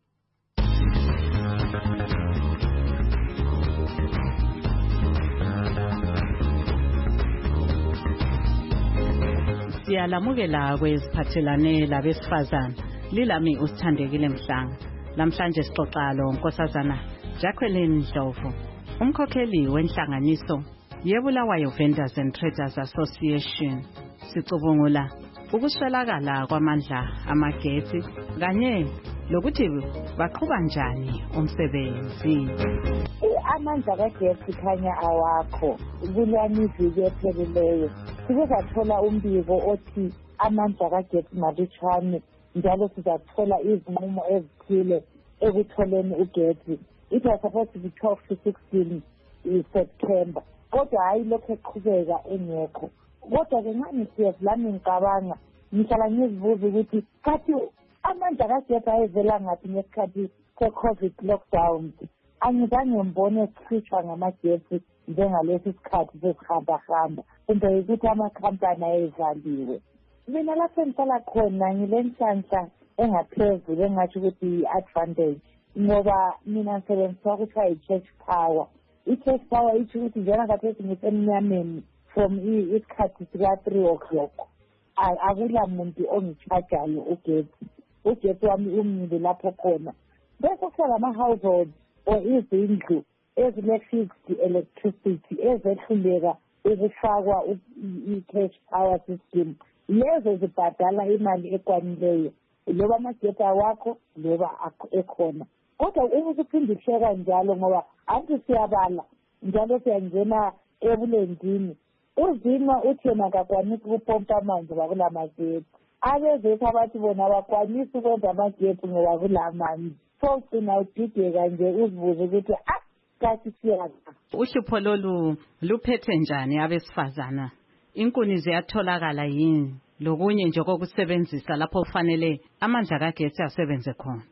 [SPEAKER 2] Siyalamukela kweziphathelane labesifazana lilami usithandekile Mhlanga lamhlanje sixoxa lo nkosazana Jacqueline Ndlovu umkhokheli wenhlanganiso yeBulawayo Vendors and Traders Association sicubungula ukuswelakala kwamandla amagetsi kanye lokuthi baqhuba njani umsebenzi
[SPEAKER 23] amandla kagetsi khanya awakho kulamiviki ephelileyo sike sathola umbiko othi amandla kagetsi malutshwane njalo sizathola izinqumo ezithile ekutholeni ugetsi it was supposed to be 12 to 16 September kodwa hayi lokho eqhubeka engekho kodwa-ke nxa ngisiyevulami ngicabanga ngihlala ngizibuza ukuthi kathi amandla kagetsi ayevela ngaphi ngesikhathi se-COVID lockdown angizange ngibone sikhishwa ngamagetsi njengalesi sikhathi sesihamba-hamba kumbe ukuthi amakhampani ayevaliwe mina lapho engihlala khona ngile nhlanhla engaphezulu engatsho ukuthi i-advantage ngoba mina ngisebenzisa kuthiwa i-church power i-church power itsho ukuthi njena kathesi ngisemnyameni from isikhathi sika-3 o'clock akula muntu ongichajayo ugetsi wami umile lapho khona bese kuba lama-household or izindlu ezile-fixed electricity ezehluleka ukufakwa i-cash power system lezo zibhadala imali ekwanileyo loba amagetsi awakho loba ekhona. Kodwa ubusuphinde uhleka njalo ngoba anti siyabala njalo siyangena ebulendini uzinwa uthi yena akakwanisi ukupompa amanzi ngoba kulamagetsi. Abezethu abathi bona abakwanisi ukwenza amagetsi ngoba kulamanzi. So ugcina udideka nje uzibuze ukuthi kathi siyaza.
[SPEAKER 2] Uhlupho lolu luphethe njani abesifazana? Inkuni ziyatholakala yini? Lokunye nje kokusebenzisa lapho kufanele amandla kagesi asebenze khona.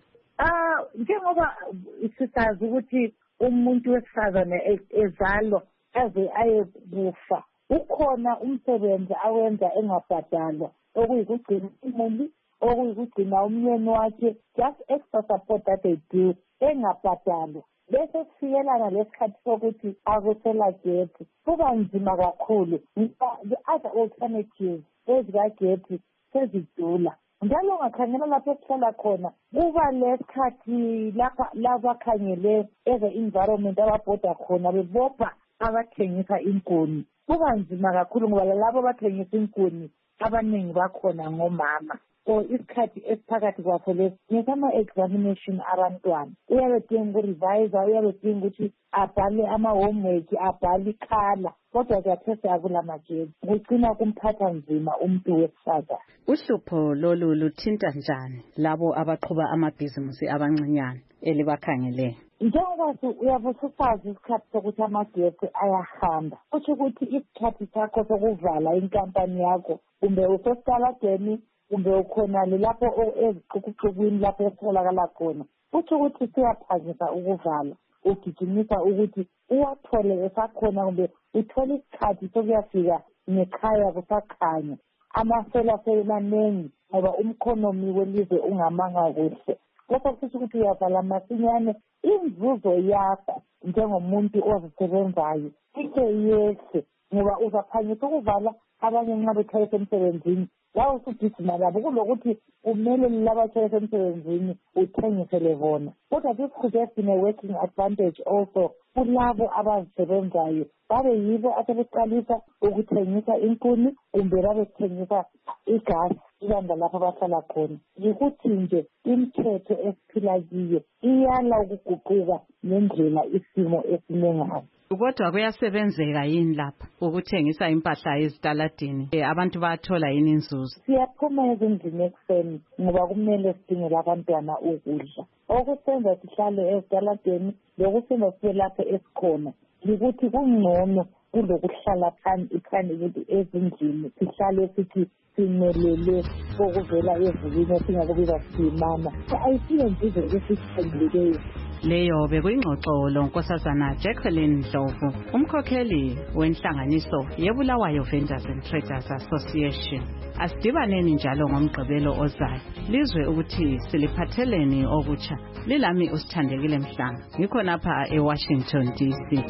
[SPEAKER 23] Njengoba sisazi ukuthi umuntu wesifazane ezalwa aze ayekufa ukhona umsebenzi awenza engabhadalwa okuyikugcina imuli okuyikugcina umyeni wakhe just extra support that they do engabhadalwa. Bese kufikelana lesikhathi sokuthi akusela gesi kuba nzima kakhulu. The other alternatives ezikagesi sezidula. Njalo ungakhangela lapho esihlala khona kuba lesikhathi lapha labakhangele eze-environment ababhoda khona bebopha abathengisa inkuni. Kuba nzima kakhulu ngoba labo abathengisa inkuni abaningi bakhona ngomama. So isikhathi esiphakathi kwakho lesi ngama-examination abantwana uyabedinga ukurevisa uyabedinga ukuthi abhale ama-homework abhale ikhala kodwa kuyathesa akulamagetsi kugcina kumphatha nzima umuntu wesifazane.
[SPEAKER 2] Uhlupho lolu luthinta njani labo abaqhuba amabhizimusi abancinyane elibakhangeleyo?
[SPEAKER 23] Njengoba uyabususazi isikhathi sokuthi amagetsi ayahamba kusho ukuthi isikhathi sakho sokuvala inkampani yakho kumbe usesitaladeni kumbe ukhonale lapho ezixukuxukwini lapho esitholakala khona kusho ukuthi siyaphangisa ukuvala ugijimisa ukuthi uwathole esakhona kumbe uthole isikhathi sokuyafika ngekhaya kusakhanya. Amasela semanengi ngoba umkhonomi welizwe ungamanga kuhle. Lokho kusho ukuthi uyavala masinyane inzuzo yakho njengomuntu ozisebenzayo ike yehle ngoba uzaphangisa ukuvala abanye nxa bethaye emsebenzini lawo usugijima labo kulokuthi kumele labathaye emsebenzini uthengisele bona. Kodwa this could have been a working advantage also kulabo abazisebenzayo babe yibo asebeqalisa ukuthengisa inkuni kumbe babethengisa igasi ibanda lapho abahlala khona. Yikuthi nje imithetho esiphila kiyo iyala ukuguquka ngendlela isimo esime ngayo.
[SPEAKER 2] Kodwa kuyasebenzeka yini lapha ukuthengisa impahla ezitaladini? Abantu bayathola yini inzuzo?
[SPEAKER 23] Siyaphuma ezindlini ekuseni ngoba kumele sidingele abantwana ukudla. Okusenza sihlale ezitaladini lokusenza sibe lapho esikhona yikuthi kungcono kulokuhlala phansi ezindlini sihlale sithi simelele okuvela ezulwini esingakubiza siyimama. Ayisiyo nzuzo esithembileyo.
[SPEAKER 2] Leyo bekuyingxoxo lonkosazana Jacqueline Ndlovu, umkhokheli wenhlanganiso yeBulawayo Vendors and Traders Association. Asidibaneni njalo ngomgqibelo ozayo lizwe ukuthi siliphatheleni okutsha. Lilami uSithandekile Mhlanga, ngikho lapha eWashington DC.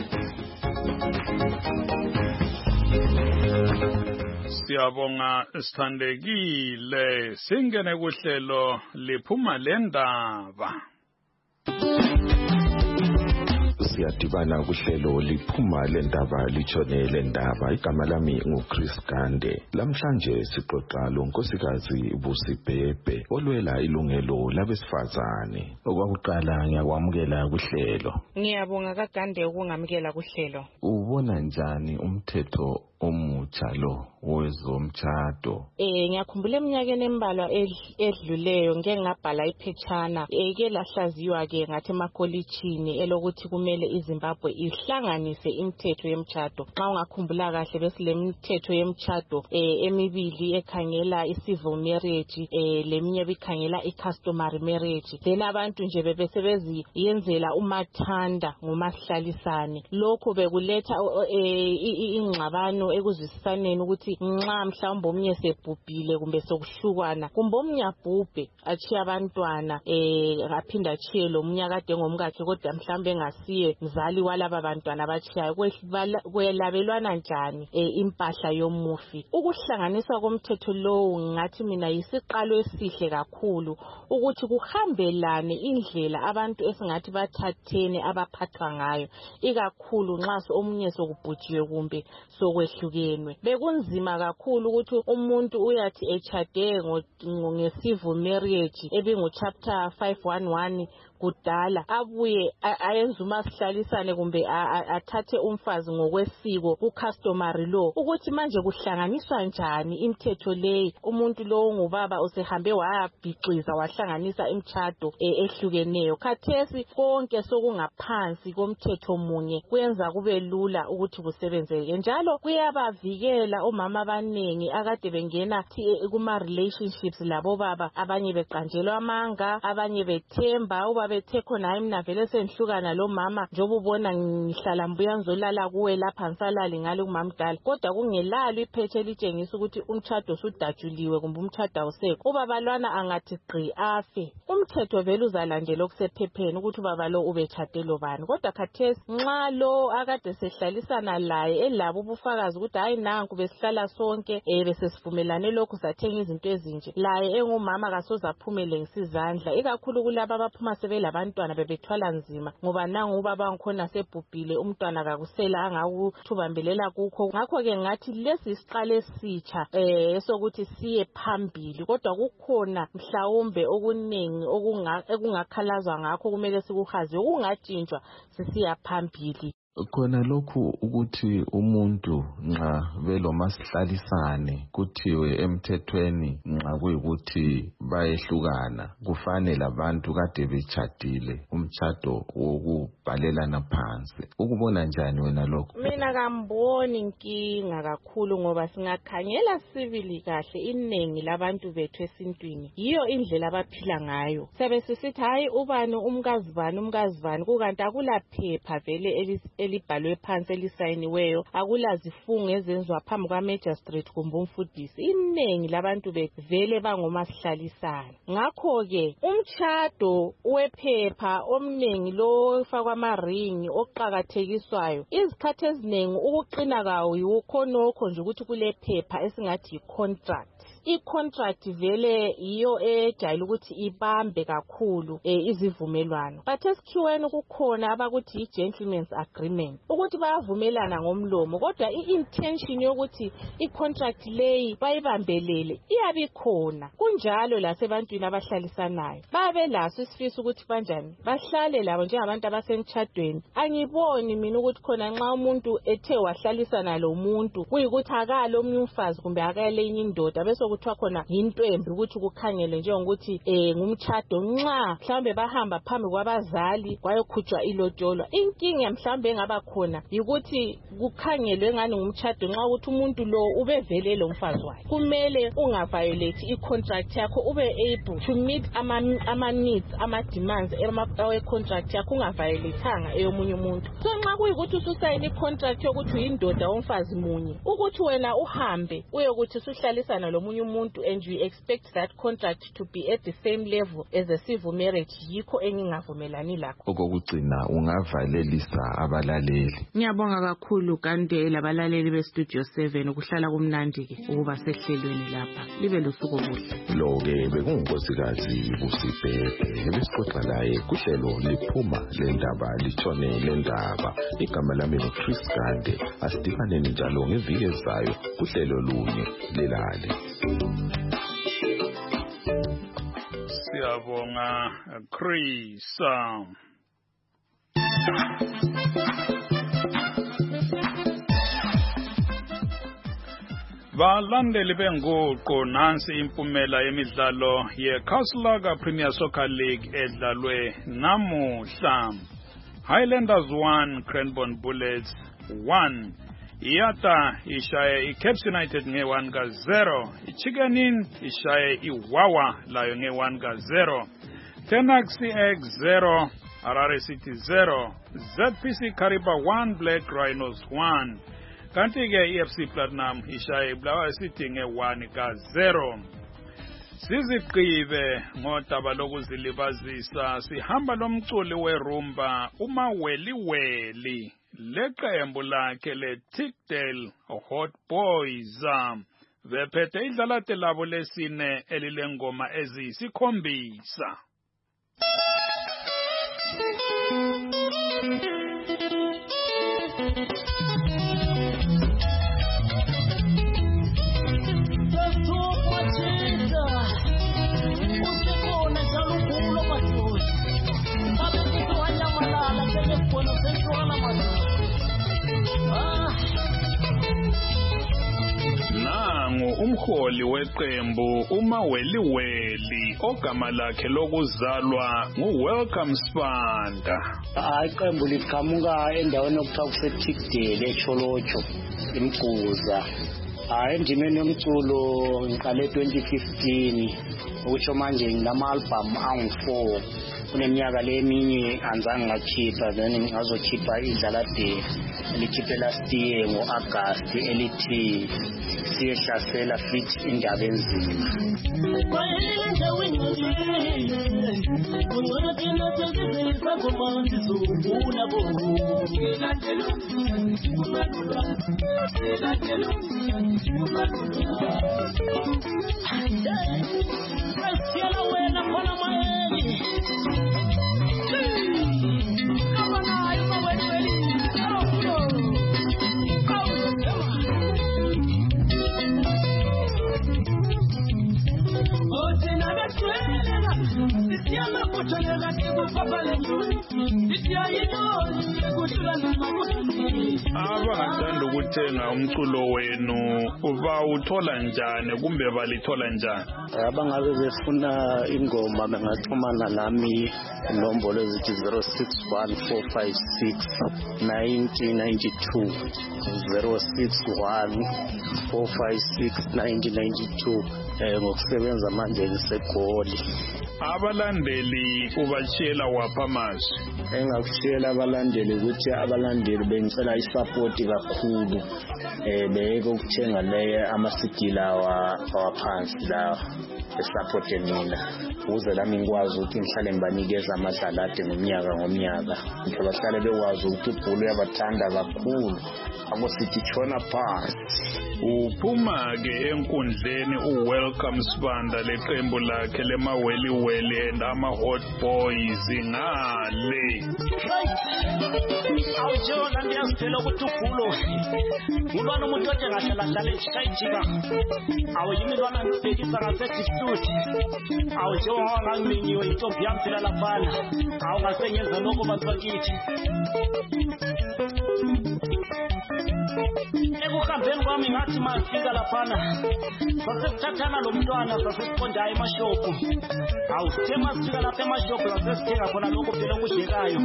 [SPEAKER 11] Siyabonga Sithandekile. Singene kuhlelo liphuma lendaba.
[SPEAKER 5] Siyadibana kuhlelo liphuma lendaba litshonele ndaba. Igama lami nguChris Gande. Lamhlanje sixoxa lonkosikazi Busibhebhe olwela ilungelo labesifazane. Okwakuqala ngiyakwamukela kuhlelo.
[SPEAKER 6] Ngiyabonga kaGande ukungamukela kuhlelo.
[SPEAKER 5] Ubona njani umthetho omutsha lo wezomtshado?
[SPEAKER 6] Ngiyakhumbula eminyakeni embalwa edluleyo ngeke ngabhala iphetshana ke lahlaziywa ke ngathi emakolitshini elokuthi kumele iZimbabwe ihlanganise imithetho yemtshado. Xa ungakhumbula kahle besilemithetho yemtshado emibili ekhangela i-civil marriage leminye bikhangela i-customary marriage. Then abantu nje bebesebeziyenzela umathanda ngomahlalisane. Lokho bekuletha ingxabano ekuzwisisaneni ukuthi nxa mhlawumbe omnye sebhubhile kumbe sokuhlukwana kumbe omnye abhubhe achiya abantwana ngaphinda achiye lo mnye kade ngomkakhe kodwa mhlawumbe engasiye mzali walaba bantwana abachiyayo kwelabelwana njani impahla yomufi. Ukuhlanganiswa komthetho lowo ngathi mina yisiqalo esihle kakhulu ukuthi kuhambelane indlela abantu esingathi bathathene abaphathwa ngayo ikakhulu nxa omunye esinye sokubhujiwe kumbe sokwehlukenwe. Bekunzima kakhulu ukuthi umuntu uyathi echade nge-civil marriage ebingu-chapter 511 kudala abuye ayenze umasihlalisane kumbe athathe umfazi ngokwesiko ku-customary law ukuthi manje kuhlanganiswa njani imithetho leyi. Umuntu lowo ngubaba usehambe wayabhixiza wahlanganisa imtshado ehlukeneyo. Khathesi konke sokungaphansi komthetho munye kuyenza kube lula ukuthi kusebenzeke, njalo kuyabavikela omama abanengi akade bengena kuma-relationships labo baba, abanye beqanjelwa amanga, abanye bethemba bethe khona hayi mina vele sengihlukana lo mama njengoba ubona ngihlala mbuya ngizolala kuwe lapha ngisalali ngale kumamdala, kodwa kungelalo iphetshe elitshengisa ukuthi umtshado usudatshuliwe kumbe umtshado awusekho. Ubaba lwana angathi gqi afe, umthetho vele uzalandela okusephepheni ukuthi ubaba lo ubetshade lobani. Kodwa khathesi nxa lo akade sehlalisana laye elabo ubufakazi ukuthi hayi nanku besihlala sonke besesivumelane lokhu sathenga izinto ezinje, laye engumama kasoze aphumele ngisizandla, ikakhulu kulabo abaphuma labantwana bebethwala nzima ngoba nangu ubaba ngikhona sebhubhile, umntwana kakusela angakuthubambelela kukho. Ngakho-ke ngathi lesi isiqalo esitsha esokuthi siye phambili, kodwa kukhona mhlawumbe okuningi okungakhalazwa ngakho kumele sikuhaze okungatshintshwa sisiya phambili.
[SPEAKER 5] Khona lokhu ukuthi umuntu nxa velomasihlalisane kuthiwe emthethweni nxa kuyikuthi bayehlukana kufanele abantu kade betshadile umtshado wokubhalelana phansi. Ukubona njani wena lokho?
[SPEAKER 6] Mina kamboni inkinga kakhulu ngoba singakhangela sivili kahle iningi labantu bethu esintwini yiyo indlela abaphila ngayo. Sabe sisithi hayi ubani umkazivani kukanti akulaphepha vele elibhalwe phansi elisayiniweyo, akulazifungo ezenziwa phambi kwa-magistrate kumbe umfundisi. Iningi labantu vele bangomasihlalisana. Ngakho-ke umtshado wephepha omningi lo ofakwa amaringi oqakathekiswayo, izikhathi eziningi ukuqina kawo yikhonokho nje ukuthi kule phepha esingathi yi-contract. I-contract vele iyo ejayele ukuthi ibambe kakhulu izivumelwano, but esikhiweni kukhona abakuthi i-gentleman's agreement ukuthi bayavumelana ngomlomo, kodwa i-intention yokuthi i-contract leyi bayibambelele iyabe ikhona. Kunjalo lasebantwini abahlalisanayo babe laso isifiso ukuthi banjani bahlale labo njengabantu abasemtshadweni. Angiboni mina ukuthi khona nxa umuntu ethe wahlalisana lo muntu kuyikuthi akalo omnye umfazi kumbe akale enye indoda bese kuthiwa khona yintwembi ukuthi kukhangele njengokuthi ngumtshado nxa mhlawumbe bahamba phambi kwabazali kwayokhutshwa ilotsholo. Inkinga mhlawumbe engaba khona yikuthi kukhangelwe ngani ngumtshado nxa ukuthi umuntu lo ubevele lo mfazi wakhe. Kumele ungaviolate i-contract yakho, ube able to meet ama-needs ama-demands e-contract yakho ungaviolateanga eyomunye umuntu. So nxa kuyikuthi ususayine i-contract yokuthi uyindoda womfazi munye, ukuthi wena uhambe uyokuthi usuhlalisana lomunye umuntu and you expect that contract to be at the same level as a civil marriage, yikho engingavumelani lakho.
[SPEAKER 5] Okokugcina ungavalelisa abalaleli.
[SPEAKER 6] Ngiyabonga kakhulu kanti labalaleli beStudio 7 ukuhlala kumnandi-ke ukuba sehlelweni lapha. Libe lusuku kuhle.
[SPEAKER 5] Lo-ke bekungunkosikazi Busibhebhe besixoxa laye kuhlelo liphuma lendaba litshone lendaba. Igama lami nguChris Gande. Asidibaneni njalo ngeviki ezayo kuhlelo lunye lelale.
[SPEAKER 11] Siyabonga Chris. Balandeli benguqu nansi impumela yemidlalo yeCastlelaga Premier Soccer League edlalwe namuhla. Highlanders 1, Cranbourne Bullets 1. Iata ishaye iCaps United nge-1-0. Chicken Inn ishaye iWawa layo nge-1-0. Tenax CX 0, Harare City 0. ZPC Kariba 1, Black Rhinos 1. Kanti-ke iFC Platinum ishaye iBulawayo City nge-1-0. Siziqibe ngodaba lokuzilibazisa sihamba lomculi werumba uMaweliweli leqembu lakhe leTikdale Hot Boys bephethe idlalate labo lesine elilengoma eziyisikhombisa.
[SPEAKER 8] umholi weqembu uMaweliweli ogama lakhe lokuzalwa nguWelcome Sibanda.
[SPEAKER 9] Iqembu liqhamuka endaweni okuthiwa kuseThigdale eCholotsho eMgcuza. Endimeni yomculo ngiqale 2015 ukuthi manje nginama-album angu-4 kuneminyaka leminye anzange ngakhipha then ngazokhipha idlala de likhiphe last year ngo-August elithi siyehlasela fit indaba enzima.
[SPEAKER 8] Abangathanda ukuthenga umculo wenu bawuthola njani kumbe balithola njani?
[SPEAKER 9] Abangabe befuna ingoma bengaxhumana nami inombolo ezithi 0614569092 0614569092 ngokusebenza manje ngiseGoli.
[SPEAKER 8] Abalandeli ubashiyela wapha amazwi?
[SPEAKER 9] Engakushiyela abalandeli ukuthi abalandeli bengicela isupport kakhulu, beke ukuthenga le ama-CD lawa awaphansi lawa esupporte mina ukuze lami ngikwazi ukuthi ngihlale ngibanikeza amadlalade ngomnyaka ukuthi bahlale bekwazi ukuthi ibhola uyabathanda kakhulu akusithi tshona phansi.
[SPEAKER 8] Uphuma-ke enkundleni uWelcome Sibanda leqembu lakhe leMaweliweli and ama-Hot Boys ngale.
[SPEAKER 10] Awujona ngiyazitshela ukuthi ubhulo ngulwana umuntu othi ngahlala ejikajika awuyimi lwana ngibhekisa ngasedistudi awujengoba ngangimenyiwe intombi yami phela laphana awungasengenza lokho bantu bakithi. Ekuhambeni kwami ngathi mafika laphana sasesithathana lo mntwana sasesiqonda emashophu sithe masifika lapha emashophu sasesithenga khona lokho phela okudlekayo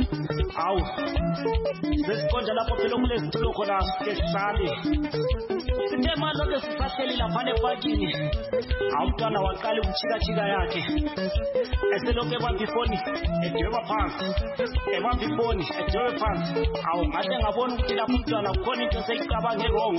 [SPEAKER 10] sesiqonda lapho phela okulezitulo khona sihlale sithe manje sisahleli laphana epakini umntwana waqala ukuchika yakhe eselokhu ebamba ifoni edweba phansi ebamba ifoni edweba phansi ngahle ngabona ukuthi lapho umntwana kukhona into seyicabange wrong.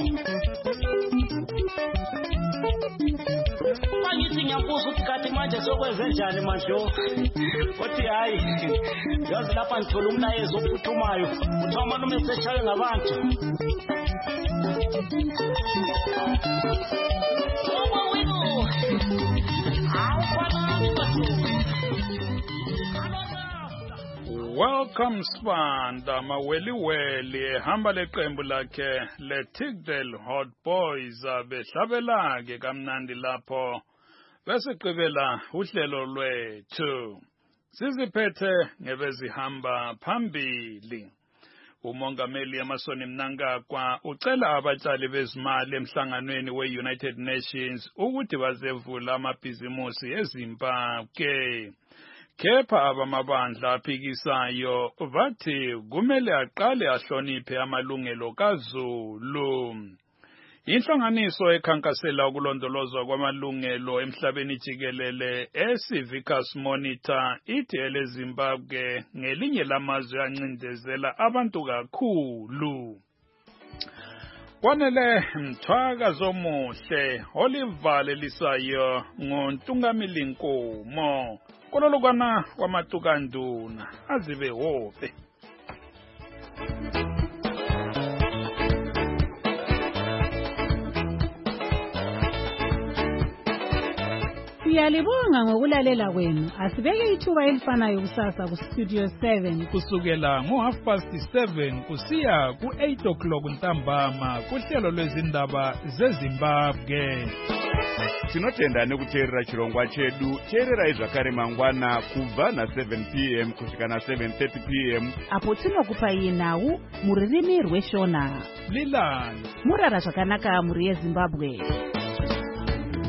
[SPEAKER 10] Mangithi ngiyambuza ukuthi kade manje sokwenze njani manje uthi hayi yazi lapha ngithola umlayezo ophuthumayo kuthiwa malume seshaye ngabantu.
[SPEAKER 8] Welcome Sibanda Maweliweli ehamba leqembu lakhe leThigdale Hot Boys behlabela-ke kamnandi lapho besigqibela uhlelo lwethu siziphethe ngebezihamba phambili. Umongameli Emmerson Mnangagwa ucela abatshali bezimali emhlanganweni we-United Nations ukuthi bazevula amabhizimusi eZimbabwe. Kepha abamabandla aphikisayo bathi kumele aqale ahloniphe amalungelo kaZulu. Inhlanganiso ekhankasela ukulondolozwa kwamalungelo emhlabeni jikelele eCivicus Monitor ithi eleZimbabwe ngelinye lamazwe ancindezela abantu kakhulu. Kwanele mthwakazo omuhle olivalelisayo ngoNtungamili Nkomo kololokwana wamatukanduna azibe hope.
[SPEAKER 2] Siyalibonga ngokulalela kwenu. Asibeke ithuba elifanayo kusasa ku Studio 7
[SPEAKER 3] kusukela ngo7:30 kusiya ku8:00 ntambama kuhlelo lwezindaba zeZimbabwe.
[SPEAKER 1] Tinotenda nekuteerera chirongwa chedu. Teererai zvakare mangwana kubva na7 p.m. kusvika na7:30 p.m.
[SPEAKER 2] apo tinokupai nhau muririmi rweShona.
[SPEAKER 3] Lilani
[SPEAKER 2] murara zvakanaka muri yeZimbabwe.